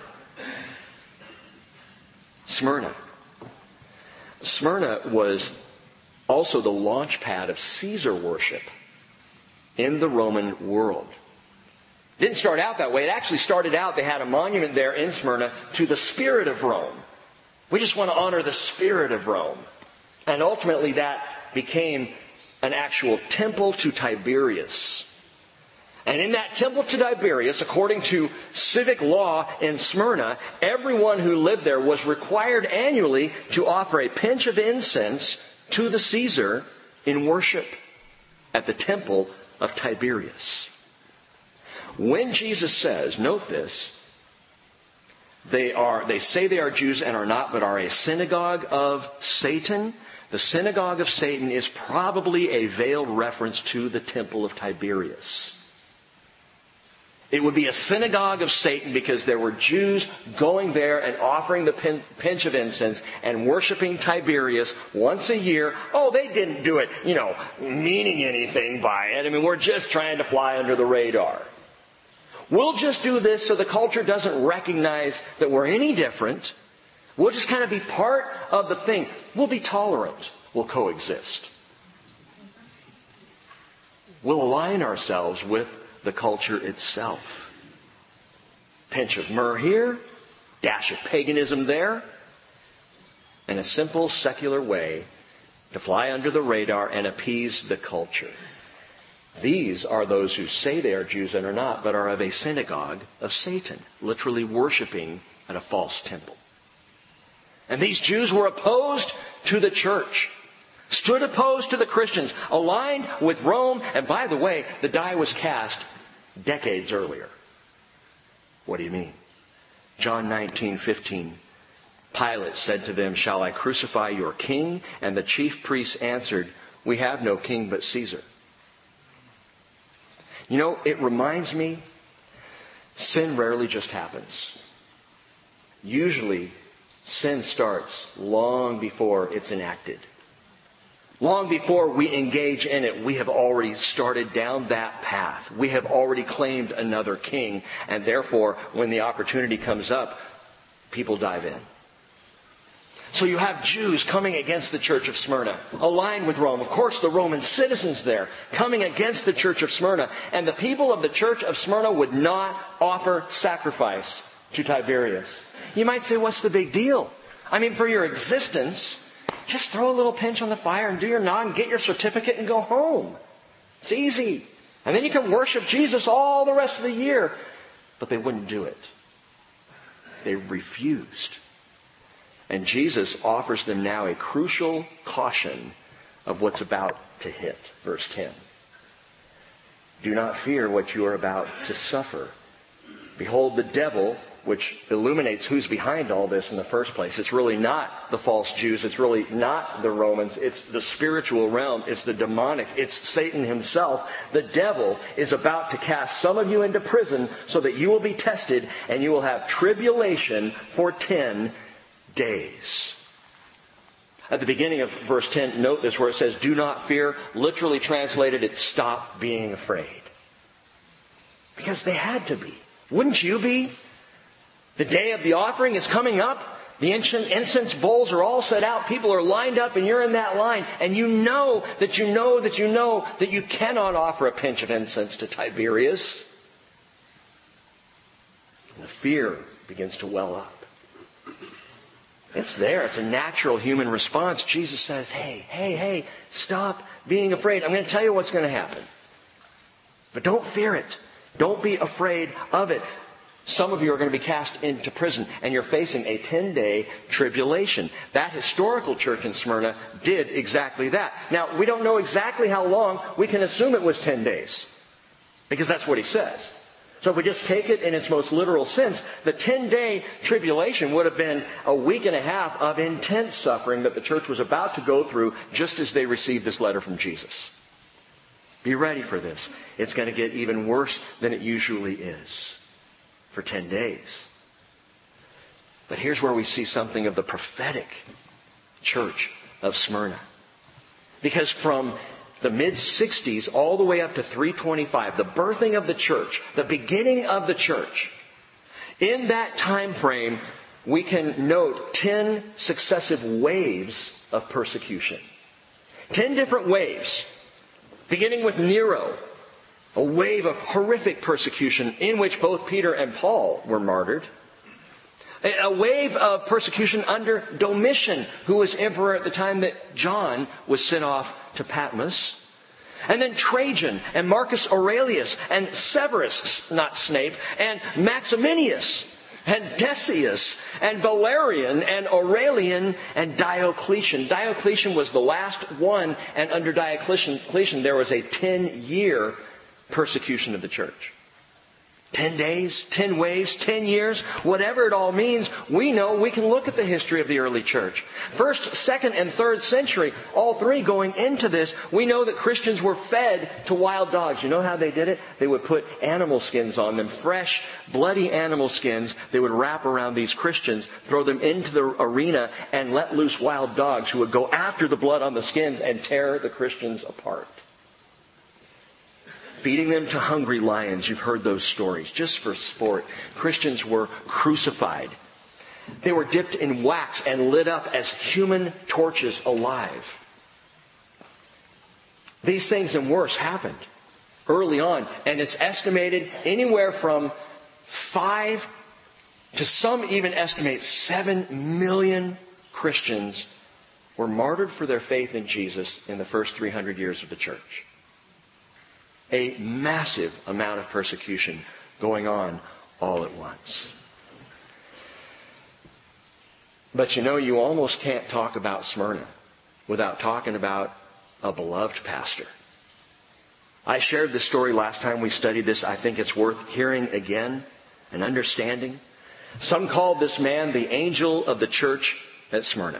Speaker 1: Smyrna. Smyrna was also the launch pad of Caesar worship in the Roman world. It didn't start out that way. It actually started out, they had a monument there in Smyrna to the spirit of Rome. We just want to honor the spirit of Rome. And ultimately that became an actual temple to Tiberius. And in that temple to Tiberius, according to civic law in Smyrna, everyone who lived there was required annually to offer a pinch of incense to the Caesar in worship at the temple of Tiberius. When Jesus says, note this, they say they are Jews and are not, but are a synagogue of Satan, The synagogue of Satan is probably a veiled reference to the temple of Tiberias. It would be a synagogue of Satan because there were Jews going there and offering the pinch of incense and worshiping Tiberius once a year. Oh, they didn't do it, meaning anything by it. I mean, we're just trying to fly under the radar. We'll just do this so the culture doesn't recognize that we're any different. We'll just kind of be part of the thing. We'll be tolerant. We'll coexist. We'll align ourselves with the culture itself. Pinch of myrrh here, dash of paganism there, and a simple secular way to fly under the radar and appease the culture. These are those who say they are Jews and are not, but are of a synagogue of Satan, literally worshiping at a false temple. And these Jews were opposed to the church, stood opposed to the Christians, aligned with Rome, and by the way, the die was cast decades earlier. What do you mean? John 19:15. Pilate said to them, "Shall I crucify your king?" And the chief priests answered, "We have no king but Caesar." It reminds me, sin rarely just happens. Usually, sin starts long before it's enacted. Long before we engage in it, we have already started down that path. We have already claimed another king. And therefore, when the opportunity comes up, people dive in. So you have Jews coming against the church of Smyrna, aligned with Rome. Of course, the Roman citizens there coming against the church of Smyrna. And the people of the church of Smyrna would not offer sacrifice to Tiberius. You might say, what's the big deal? I mean, for your existence, just throw a little pinch on the fire and do your nod and get your certificate and go home. It's easy. And then you can worship Jesus all the rest of the year. But they wouldn't do it. They refused. And Jesus offers them now a crucial caution of what's about to hit. Verse 10. Do not fear what you are about to suffer. Behold, the devil, which illuminates who's behind all this in the first place. It's really not the false Jews. It's really not the Romans. It's the spiritual realm. It's the demonic. It's Satan himself. The devil is about to cast some of you into prison so that you will be tested and you will have tribulation for 10 days. At the beginning of verse 10, note this where it says, do not fear. Literally translated, it's stop being afraid. Because they had to be. Wouldn't you be? The day of the offering is coming up. The incense bowls are all set out. People are lined up and you're in that line. And you know that you cannot offer a pinch of incense to Tiberius. And the fear begins to well up. It's there. It's a natural human response. Jesus says, hey, stop being afraid. I'm going to tell you what's going to happen. But don't fear it. Don't be afraid of it. Some of you are going to be cast into prison and you're facing a 10-day tribulation. That historical church in Smyrna did exactly that. Now, we don't know exactly how long. We can assume it was 10 days because that's what he says. So if we just take it in its most literal sense, the 10-day tribulation would have been a week and a half of intense suffering that the church was about to go through just as they received this letter from Jesus. Be ready for this. It's going to get even worse than it usually is. For 10 days. But here's where we see something of the prophetic church of Smyrna. Because from the mid-60s all the way up to 325, the birthing of the church, the beginning of the church, in that time frame, we can note 10 successive waves of persecution. 10 different waves, beginning with Nero. A wave of horrific persecution in which both Peter and Paul were martyred. A wave of persecution under Domitian, who was emperor at the time that John was sent off to Patmos. And then Trajan and Marcus Aurelius and Severus, not Snape, and Maximinius and Decius and Valerian and Aurelian and Diocletian. Diocletian was the last one, and under Diocletian there was a 10-year persecution of the church. 10 days, 10 waves, 10 years, whatever it all means, we know we can look at the history of the early church. First, second, and third century, all three going into this, we know that Christians were fed to wild dogs. You know how they did it? They would put animal skins on them, fresh, bloody animal skins. They would wrap around these Christians, throw them into the arena, and let loose wild dogs who would go after the blood on the skins and tear the Christians apart. Feeding them to hungry lions. You've heard those stories. Just for sport, Christians were crucified. They were dipped in wax and lit up as human torches alive. These things and worse happened early on. And it's estimated anywhere from 5 to some even estimate 7 million Christians were martyred for their faith in Jesus in the first 300 years of the church. A massive amount of persecution going on all at once. But you almost can't talk about Smyrna without talking about a beloved pastor. I shared this story last time we studied this. I think it's worth hearing again and understanding. Some called this man the angel of the church at Smyrna.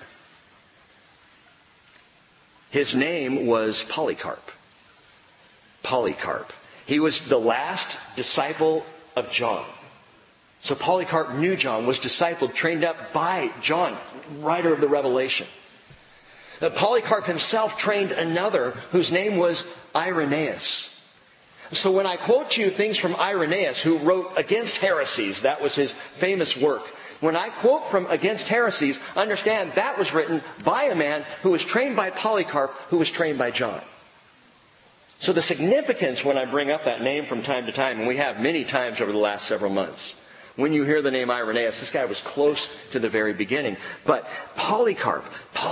Speaker 1: His name was Polycarp. Polycarp. He was the last disciple of John. So Polycarp knew John, was discipled, trained up by John, writer of the Revelation. Polycarp himself trained another whose name was Irenaeus. So when I quote to you things from Irenaeus, who wrote Against Heresies, that was his famous work. When I quote from Against Heresies, understand that was written by a man who was trained by Polycarp, who was trained by John. So the significance when I bring up that name from time to time, and we have many times over the last several months, when you hear the name Irenaeus, this guy was close to the very beginning. But Polycarp,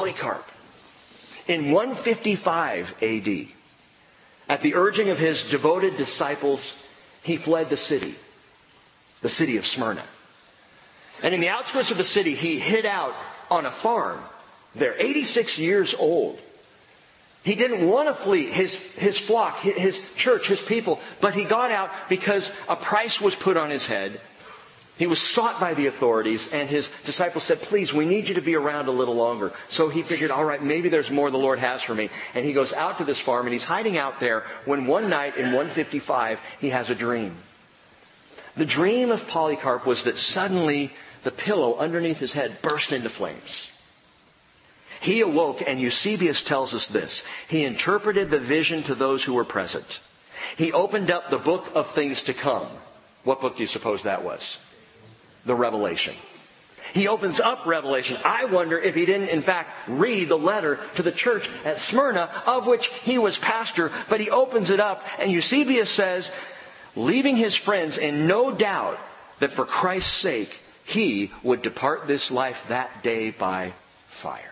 Speaker 1: in 155 AD, at the urging of his devoted disciples, he fled the city of Smyrna. And in the outskirts of the city, he hid out on a farm there, 86 years old. He didn't want to flee his flock, his church, his people, but he got out because a price was put on his head. He was sought by the authorities, and his disciples said, please, we need you to be around a little longer. So he figured, all right, maybe there's more the Lord has for me. And he goes out to this farm, and he's hiding out there when one night in 155, he has a dream. The dream of Polycarp was that suddenly the pillow underneath his head burst into flames. He awoke, and Eusebius tells us this. He interpreted the vision to those who were present. He opened up the book of things to come. What book do you suppose that was? The Revelation. He opens up Revelation. I wonder if he didn't, in fact, read the letter to the church at Smyrna, of which he was pastor, but he opens it up, and Eusebius says, leaving his friends in no doubt that for Christ's sake, he would depart this life that day by fire.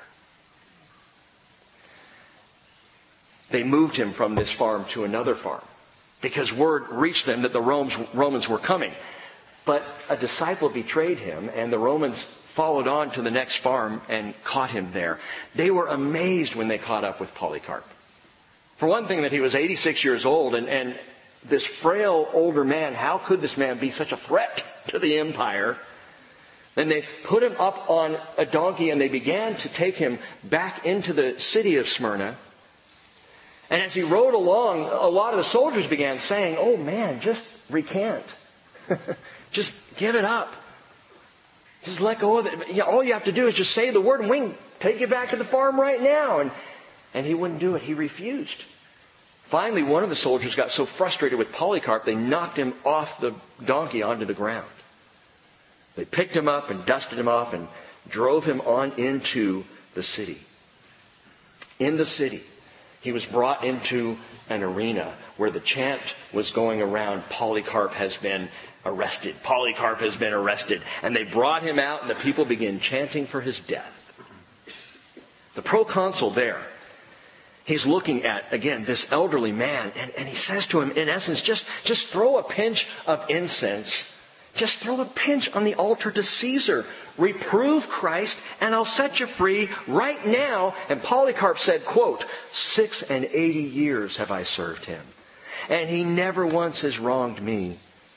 Speaker 1: They moved him from this farm to another farm because word reached them that the Romans were coming. But a disciple betrayed him, and the Romans followed on to the next farm and caught him there. They were amazed when they caught up with Polycarp. For one thing, that he was 86 years old, and this frail older man, how could this man be such a threat to the empire? Then they put him up on a donkey, and they began to take him back into the city of Smyrna. And as he rode along, a lot of the soldiers began saying, oh man, just recant. Just give it up. Just let go of it. All you have to do is just say the word and we can take you back to the farm right now. And he wouldn't do it. He refused. Finally, one of the soldiers got so frustrated with Polycarp, they knocked him off the donkey onto the ground. They picked him up and dusted him off and drove him on into the city. In the city, he was brought into an arena where the chant was going around, Polycarp has been arrested. Polycarp has been arrested. And they brought him out, and the people began chanting for his death. The proconsul there, he's looking at, again, this elderly man, and he says to him, in essence, just throw a pinch of incense. Just throw a pinch on the altar to Caesar. Reprove Christ, and I'll set you free right now. And Polycarp said, quote, 86 years have I served him, and he never once has wronged me.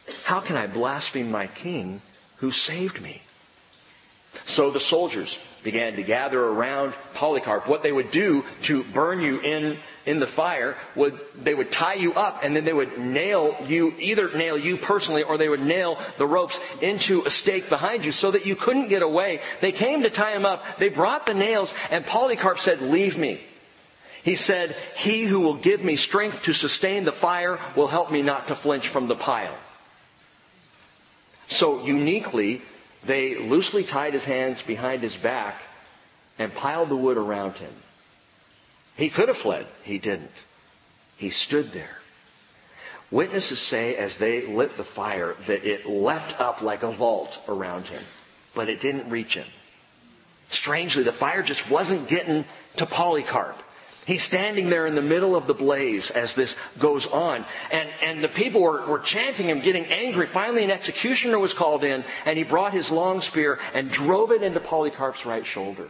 Speaker 1: How can I blaspheme my king who saved me?" So the soldiers began to gather around Polycarp. What they would do to burn you in the fire, they would tie you up, and then they would either nail you personally, or they would nail the ropes into a stake behind you so that you couldn't get away. They came to tie him up. They brought the nails, and Polycarp said, "Leave me." He said, "He who will give me strength to sustain the fire will help me not to flinch from the pile." So uniquely, they loosely tied his hands behind his back and piled the wood around him. He could have fled. He didn't. He stood there. Witnesses say as they lit the fire that it leapt up like a vault around him, but it didn't reach him. Strangely, the fire just wasn't getting to Polycarp. He's standing there in the middle of the blaze as this goes on. And the people were chanting him, getting angry. Finally, an executioner was called in, and he brought his long spear and drove it into Polycarp's right shoulder.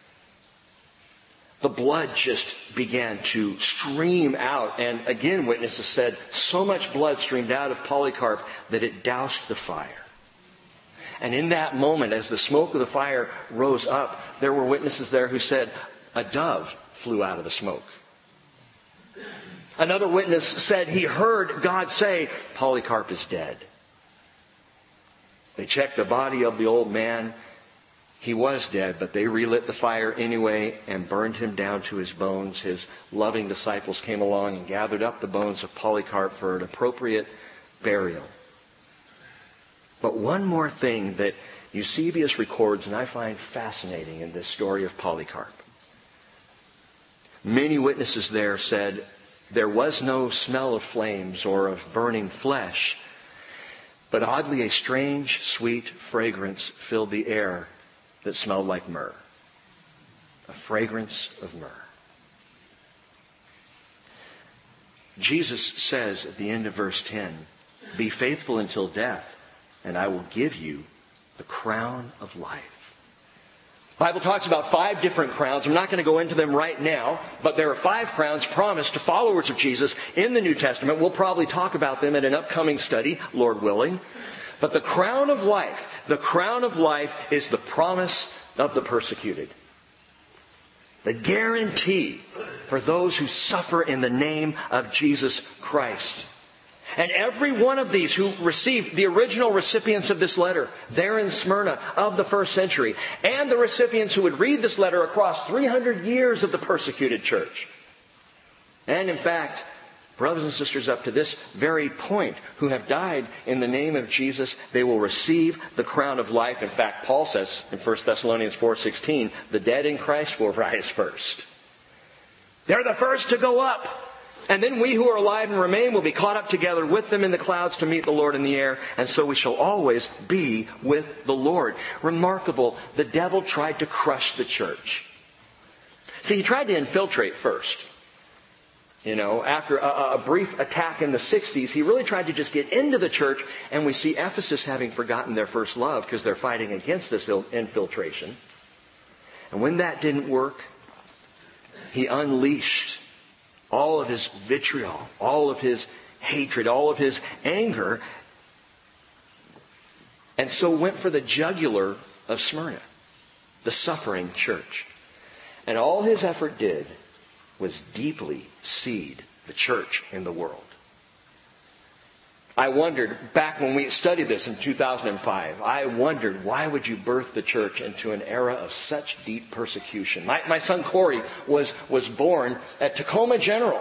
Speaker 1: The blood just began to stream out. And again, witnesses said, so much blood streamed out of Polycarp that it doused the fire. And in that moment, as the smoke of the fire rose up, there were witnesses there who said, a dove flew out of the smoke. Another witness said he heard God say, Polycarp is dead. They checked the body of the old man. He was dead, but they relit the fire anyway and burned him down to his bones. His loving disciples came along and gathered up the bones of Polycarp for an appropriate burial. But one more thing that Eusebius records, and I find fascinating in this story of Polycarp. Many witnesses there said there was no smell of flames or of burning flesh, but oddly a strange, sweet fragrance filled the air that smelled like myrrh. A fragrance of myrrh. Jesus says at the end of verse 10, "Be faithful until death, and I will give you the crown of life." The Bible talks about 5 different crowns. I'm not going to go into them right now, but there are 5 crowns promised to followers of Jesus in the New Testament. We'll probably talk about them at an upcoming study, Lord willing. But the crown of life is the promise of the persecuted. The guarantee for those who suffer in the name of Jesus Christ. And every one of these who received, the original recipients of this letter, there in Smyrna of the first century, and the recipients who would read this letter across 300 years of the persecuted church. And in fact, brothers and sisters up to this very point who have died in the name of Jesus, they will receive the crown of life. In fact, Paul says in 1 Thessalonians 4:16, the dead in Christ will rise first. They're the first to go up. And then we who are alive and remain will be caught up together with them in the clouds to meet the Lord in the air. And so we shall always be with the Lord. Remarkable, the devil tried to crush the church. See, he tried to infiltrate first. After a brief attack in the 60s, he really tried to just get into the church. And we see Ephesus having forgotten their first love because they're fighting against this infiltration. And when that didn't work, he unleashed all of his vitriol, all of his hatred, all of his anger, and so went for the jugular of Smyrna, the suffering church. And all his effort did was deeply seed the church in the world. I wondered, back when we studied this in 2005, I wondered, why would you birth the church into an era of such deep persecution? My son Corey was born at Tacoma General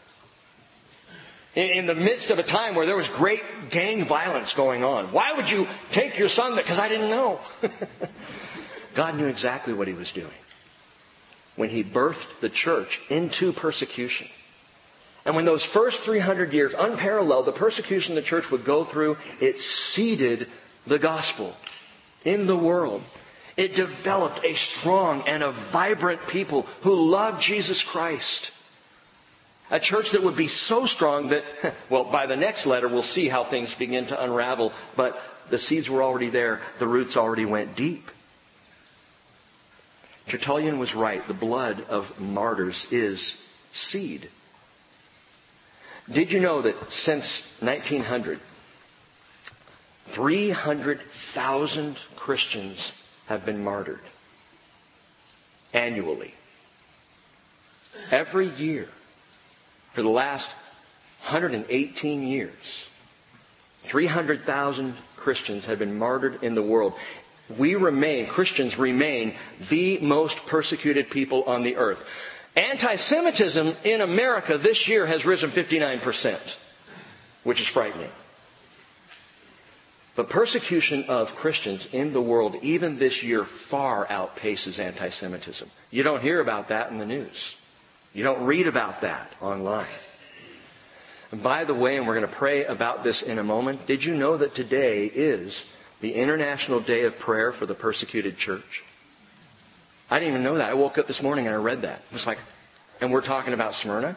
Speaker 1: in the midst of a time where there was great gang violence going on. Why would you take your son there? Because I didn't know. God knew exactly what he was doing when he birthed the church into persecution. And when those first 300 years, unparalleled, the persecution the church would go through, it seeded the gospel in the world. It developed a strong and a vibrant people who loved Jesus Christ. A church that would be so strong that, by the next letter we'll see how things begin to unravel, but the seeds were already there, the roots already went deep. Tertullian was right. The blood of martyrs is seed. Did you know that since 1900, 300,000 Christians have been martyred annually. Every year for the last 118 years, 300,000 Christians have been martyred in the world. Christians remain the most persecuted people on the earth. Anti-Semitism in America this year has risen 59%, which is frightening. But persecution of Christians in the world, even this year, far outpaces anti-Semitism. You don't hear about that in the news. You don't read about that online. And by the way, and we're going to pray about this in a moment, did you know that today is the International Day of Prayer for the Persecuted Church? I didn't even know that. I woke up this morning and I read that. It was like, and we're talking about Smyrna?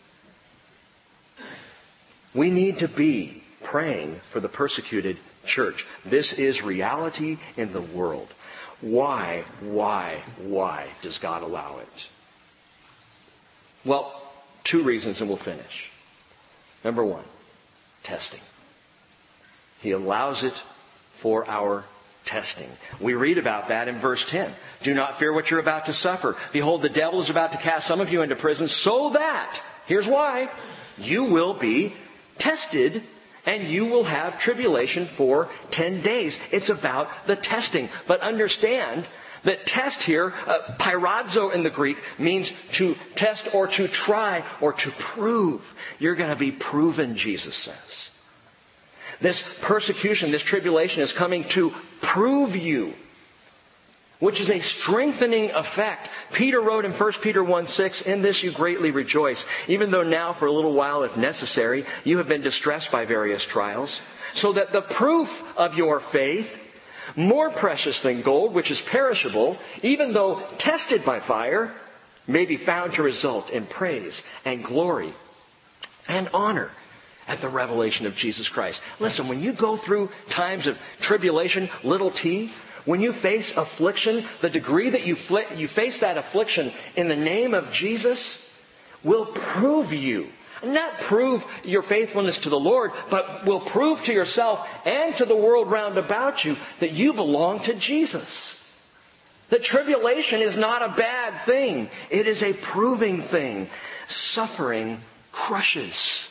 Speaker 1: We need to be praying for the persecuted church. This is reality in the world. Why does God allow it? Well, 2 reasons and we'll finish. Number 1, testing. He allows it for our testing. We read about that in verse 10. Do not fear what you're about to suffer. Behold, the devil is about to cast some of you into prison so that, here's why, you will be tested and you will have tribulation for 10 days. It's about the testing. But understand that test here, pyradzo in the Greek, means to test or to try or to prove. You're going to be proven, Jesus says. This persecution, this tribulation is coming to prove you, which is a strengthening effect. Peter wrote in 1 Peter 1:6, in this you greatly rejoice, even though now for a little while, if necessary, you have been distressed by various trials, so that the proof of your faith, more precious than gold, which is perishable, even though tested by fire, may be found to result in praise and glory and honor at the revelation of Jesus Christ. Listen, when you go through times of tribulation, little t, when you face affliction, the degree that you face that affliction in the name of Jesus will prove you. Not prove your faithfulness to the Lord, but will prove to yourself and to the world round about you that you belong to Jesus. The tribulation is not a bad thing. It is a proving thing. Suffering crushes.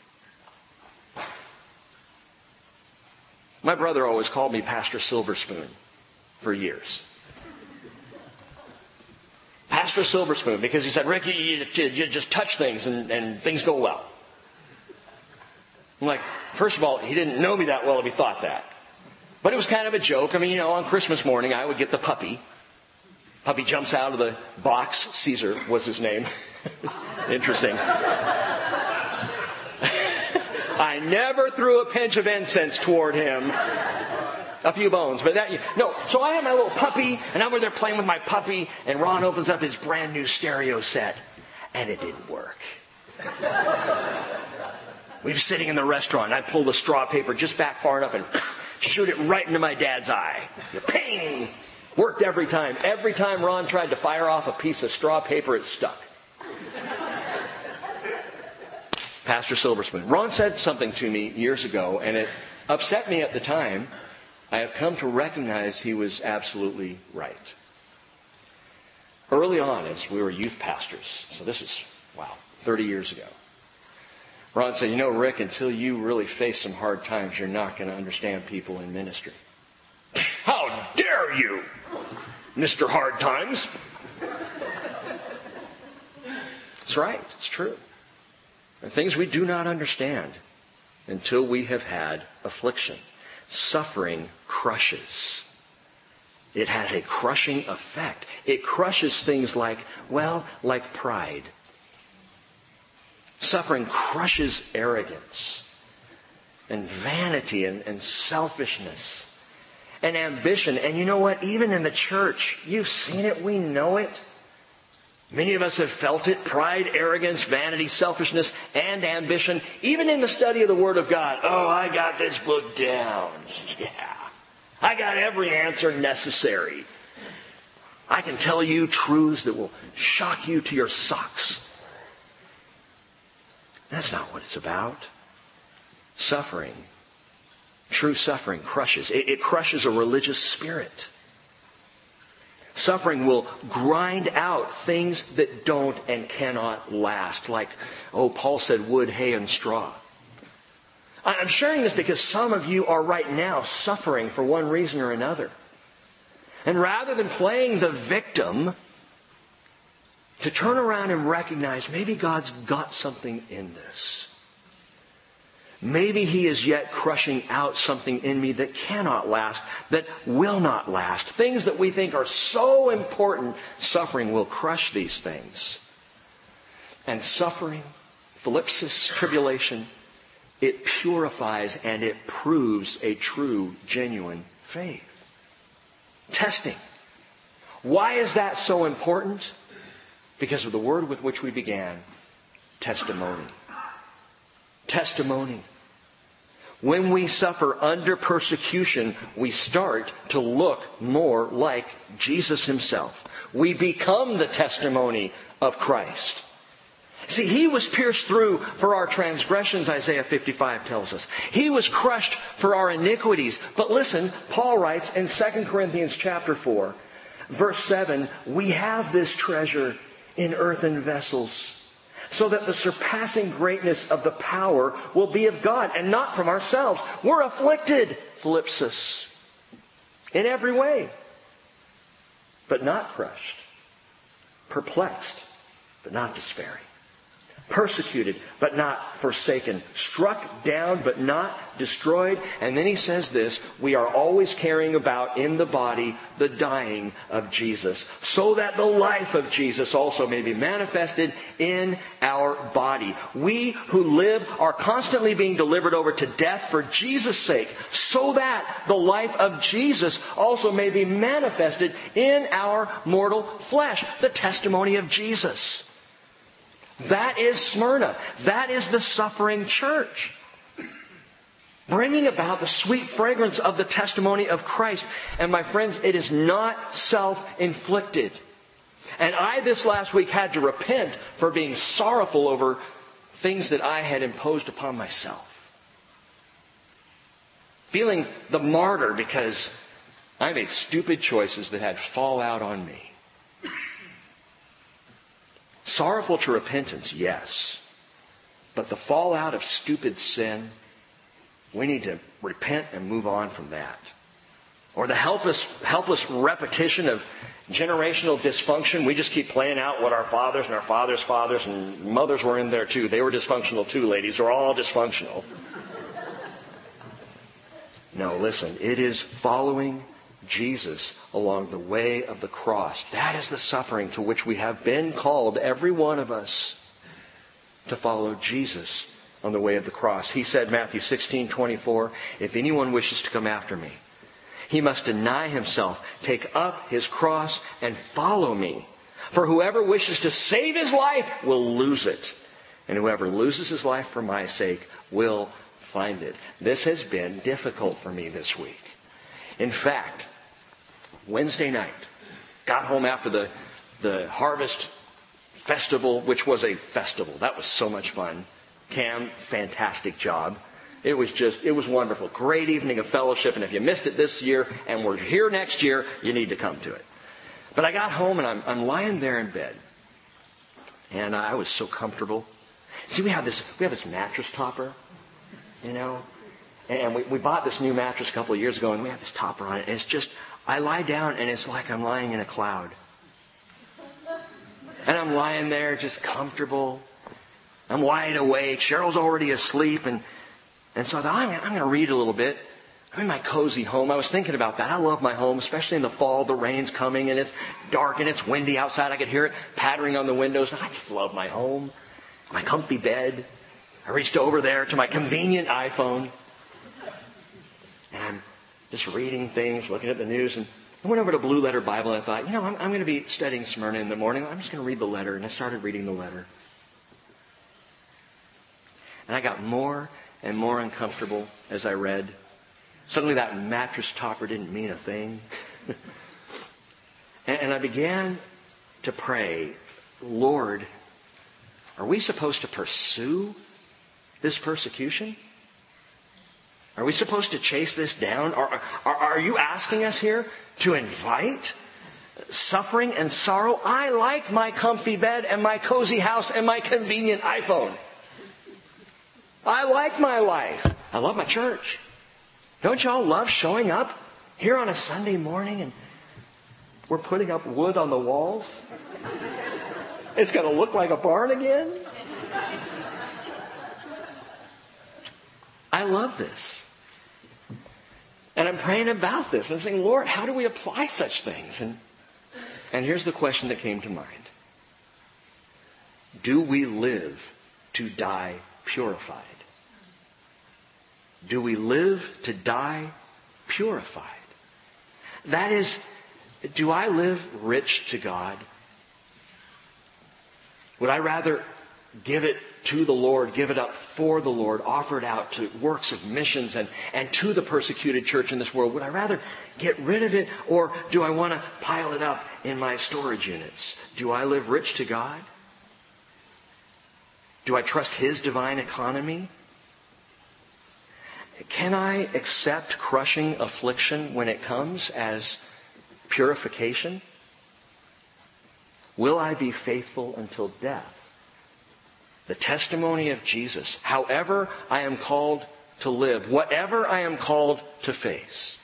Speaker 1: My brother always called me Pastor Silverspoon for years. Pastor Silverspoon, because he said, Rick, you just touch things and things go well. I'm like, first of all, he didn't know me that well if he thought that. But it was kind of a joke. I mean, on Christmas morning, I would get the puppy. Puppy jumps out of the box. Caesar was his name. Interesting. I never threw a pinch of incense toward him. A few bones, but so I had my little puppy, and I'm over there playing with my puppy, and Ron opens up his brand new stereo set, and it didn't work. We were sitting in the restaurant, and I pulled the straw paper just back far enough and shoot it right into my dad's eye. Ping! Worked every time. Every time Ron tried to fire off a piece of straw paper, it stuck. Pastor Silverspoon. Ron said something to me years ago, and it upset me at the time. I have come to recognize he was absolutely right. Early on, as we were youth pastors, so this is, 30 years ago, Ron said, Rick, until you really face some hard times, you're not going to understand people in ministry. How dare you, Mr. Hard Times? That's right. It's true. There are things we do not understand until we have had affliction. Suffering crushes. It has a crushing effect. It crushes things like pride. Suffering crushes arrogance and vanity and selfishness and ambition. And you know what? Even in the church, you've seen it. We know it. Many of us have felt it. Pride, arrogance, vanity, selfishness, and ambition. Even in the study of the Word of God. Oh, I got this book down. Yeah. I got every answer necessary. I can tell you truths that will shock you to your socks. That's not what it's about. Suffering True suffering crushes. It crushes a religious spirit. Suffering will grind out things that don't and cannot last. Like, Paul said, wood, hay, and straw. I'm sharing this because some of you are right now suffering for one reason or another. And rather than playing the victim, to turn around and recognize maybe God's got something in this. Maybe He is yet crushing out something in me that cannot last, that will not last. Things that we think are so important, suffering will crush these things. And suffering, thlipsis, tribulation, it purifies and it proves a true, genuine faith. Testing. Why is that so important? Because of the word with which we began, testimony. Testimony. When we suffer under persecution, we start to look more like Jesus Himself. We become the testimony of Christ. See, He was pierced through for our transgressions, Isaiah 55 tells us. He was crushed for our iniquities. But listen, Paul writes in 2 Corinthians chapter 4, verse 7, we have this treasure in earthen vessels, so that the surpassing greatness of the power will be of God and not from ourselves. We're afflicted, thlipsis, in every way, but not crushed. Perplexed, but not despairing. Persecuted, but not forsaken. Struck down, but not destroyed. And then he says this, we are always carrying about in the body the dying of Jesus, so that the life of Jesus also may be manifested in our body. We who live are constantly being delivered over to death for Jesus' sake, so that the life of Jesus also may be manifested in our mortal flesh. The testimony of Jesus. That is Smyrna. That is the suffering church. Bringing about the sweet fragrance of the testimony of Christ. And my friends, it is not self-inflicted. And I this last week had to repent for being sorrowful over things that I had imposed upon myself. Feeling the martyr because I made stupid choices that had fallout on me. Sorrowful to repentance, yes. But the fallout of stupid sin, we need to repent and move on from that. Or the helpless repetition of generational dysfunction. We just keep playing out what our fathers and our fathers' fathers and mothers were in there too. They were dysfunctional too, ladies. We're all dysfunctional. No, listen. It is following Jesus along the way of the cross. That is the suffering to which we have been called, every one of us, to follow Jesus on the way of the cross. He said, Matthew 16:24, if anyone wishes to come after me, he must deny himself, take up his cross, and follow me. For whoever wishes to save his life will lose it. And whoever loses his life for my sake will find it. This has been difficult for me this week. In fact, Wednesday night, got home after the Harvest Festival, which was a festival. That was so much fun. Cam, fantastic job. It was wonderful. Great evening of fellowship. And if you missed it this year and we're here next year, you need to come to it. But I got home and I'm lying there in bed. And I was so comfortable. See, we have this mattress topper, you know. And we bought this new mattress a couple of years ago, and we have this topper on it. And it's just, I lie down, and it's like I'm lying in a cloud. And I'm lying there just comfortable. I'm wide awake. Cheryl's already asleep. And so I thought, I'm going to read a little bit. I'm in my cozy home. I was thinking about that. I love my home, especially in the fall. The rain's coming, and it's dark, and it's windy outside. I could hear it pattering on the windows. I just love my home, my comfy bed. I reached over there to my convenient iPhone. And I'm just reading things, looking at the news, and I went over to Blue Letter Bible, and I thought, I'm going to be studying Smyrna in the morning. I'm just going to read the letter. And I started reading the letter. And I got more and more uncomfortable as I read. Suddenly that mattress topper didn't mean a thing. And I began to pray, Lord, are we supposed to pursue this persecution? Are we supposed to chase this down? Are you asking us here to invite suffering and sorrow? I like my comfy bed and my cozy house and my convenient iPhone. I like my life. I love my church. Don't y'all love showing up here on a Sunday morning and we're putting up wood on the walls? It's going to look like a barn again? I love this. And I'm praying about this. I'm saying, Lord, how do we apply such things? And here's the question that came to mind. Do we live to die purified? Do we live to die purified? That is, do I live rich to God? Would I rather give it to the Lord, give it up for the Lord, offer it out to works of missions and to the persecuted church in this world? Would I rather get rid of it, or do I want to pile it up in my storage units? Do I live rich to God? Do I trust His divine economy? Can I accept crushing affliction when it comes as purification? Will I be faithful until death? The testimony of Jesus, however I am called to live, whatever I am called to face.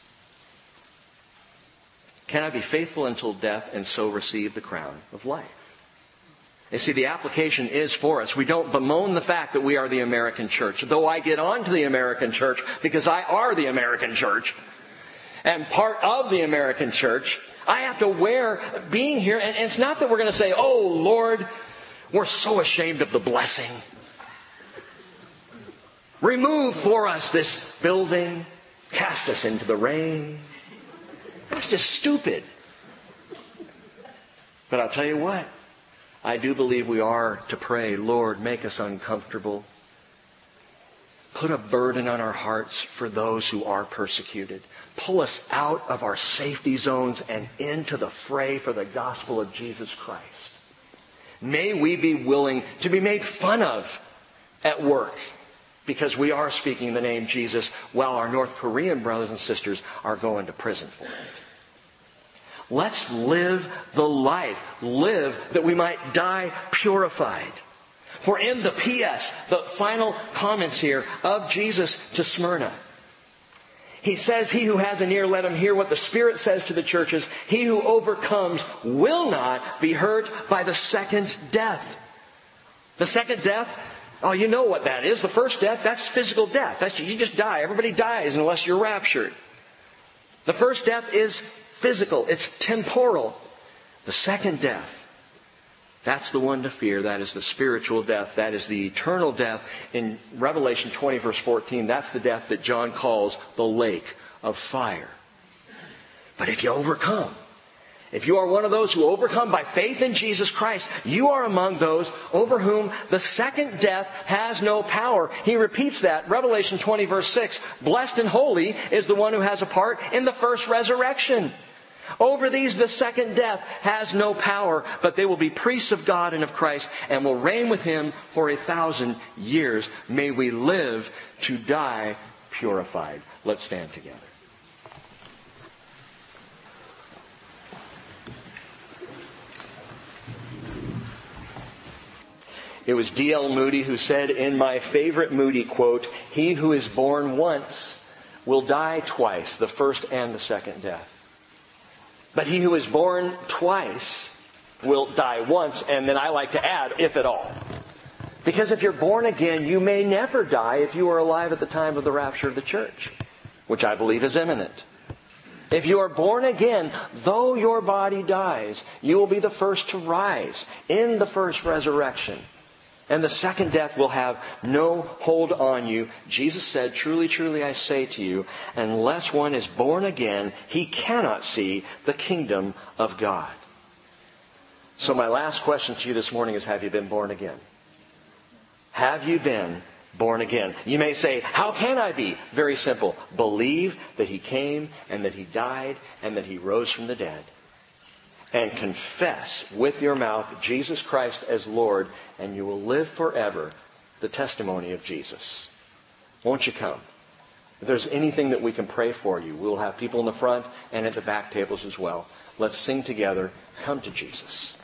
Speaker 1: Can I be faithful until death and so receive the crown of life? You see, the application is for us. We don't bemoan the fact that we are the American church. Though I get onto the American church because I are the American church and part of the American church, I have to wear being here. And it's not that we're going to say, oh, Lord, we're so ashamed of the blessing. Remove for us this building. Cast us into the rain. That's just stupid. But I'll tell you what. I do believe we are to pray, Lord, make us uncomfortable. Put a burden on our hearts for those who are persecuted. Pull us out of our safety zones and into the fray for the gospel of Jesus Christ. May we be willing to be made fun of at work because we are speaking the name Jesus while our North Korean brothers and sisters are going to prison for it. Let's live the life. Live that we might die purified. For in the P.S., the final comments here of Jesus to Smyrna, He says, he who has an ear, let him hear what the Spirit says to the churches. He who overcomes will not be hurt by the second death. The second death, oh, you know what that is. The first death, that's physical death. You just die. Everybody dies unless you're raptured. The first death is physical. It's temporal. The second death, that's the one to fear. That is the spiritual death. That is the eternal death. In Revelation 20 verse 14, that's the death that John calls the lake of fire. But if you overcome, if you are one of those who overcome by faith in Jesus Christ, you are among those over whom the second death has no power. He repeats that. Revelation 20 verse 6, blessed and holy is the one who has a part in the first resurrection. Over these the second death has no power, but they will be priests of God and of Christ and will reign with Him for 1,000 years. May we live to die purified. Let's stand together. It was D.L. Moody who said in my favorite Moody quote, he who is born once will die twice, the first and the second death. But he who is born twice will die once, and then I like to add, if at all. Because if you're born again, you may never die if you are alive at the time of the rapture of the church, which I believe is imminent. If you are born again, though your body dies, you will be the first to rise in the first resurrection. And the second death will have no hold on you. Jesus said, truly, truly, I say to you, unless one is born again, he cannot see the kingdom of God. So my last question to you this morning is, have you been born again? Have you been born again? You may say, how can I be? Very simple. Believe that He came and that He died and that He rose from the dead. And confess with your mouth Jesus Christ as Lord, and you will live forever the testimony of Jesus. Won't you come? If there's anything that we can pray for you, we'll have people in the front and at the back tables as well. Let's sing together. Come to Jesus.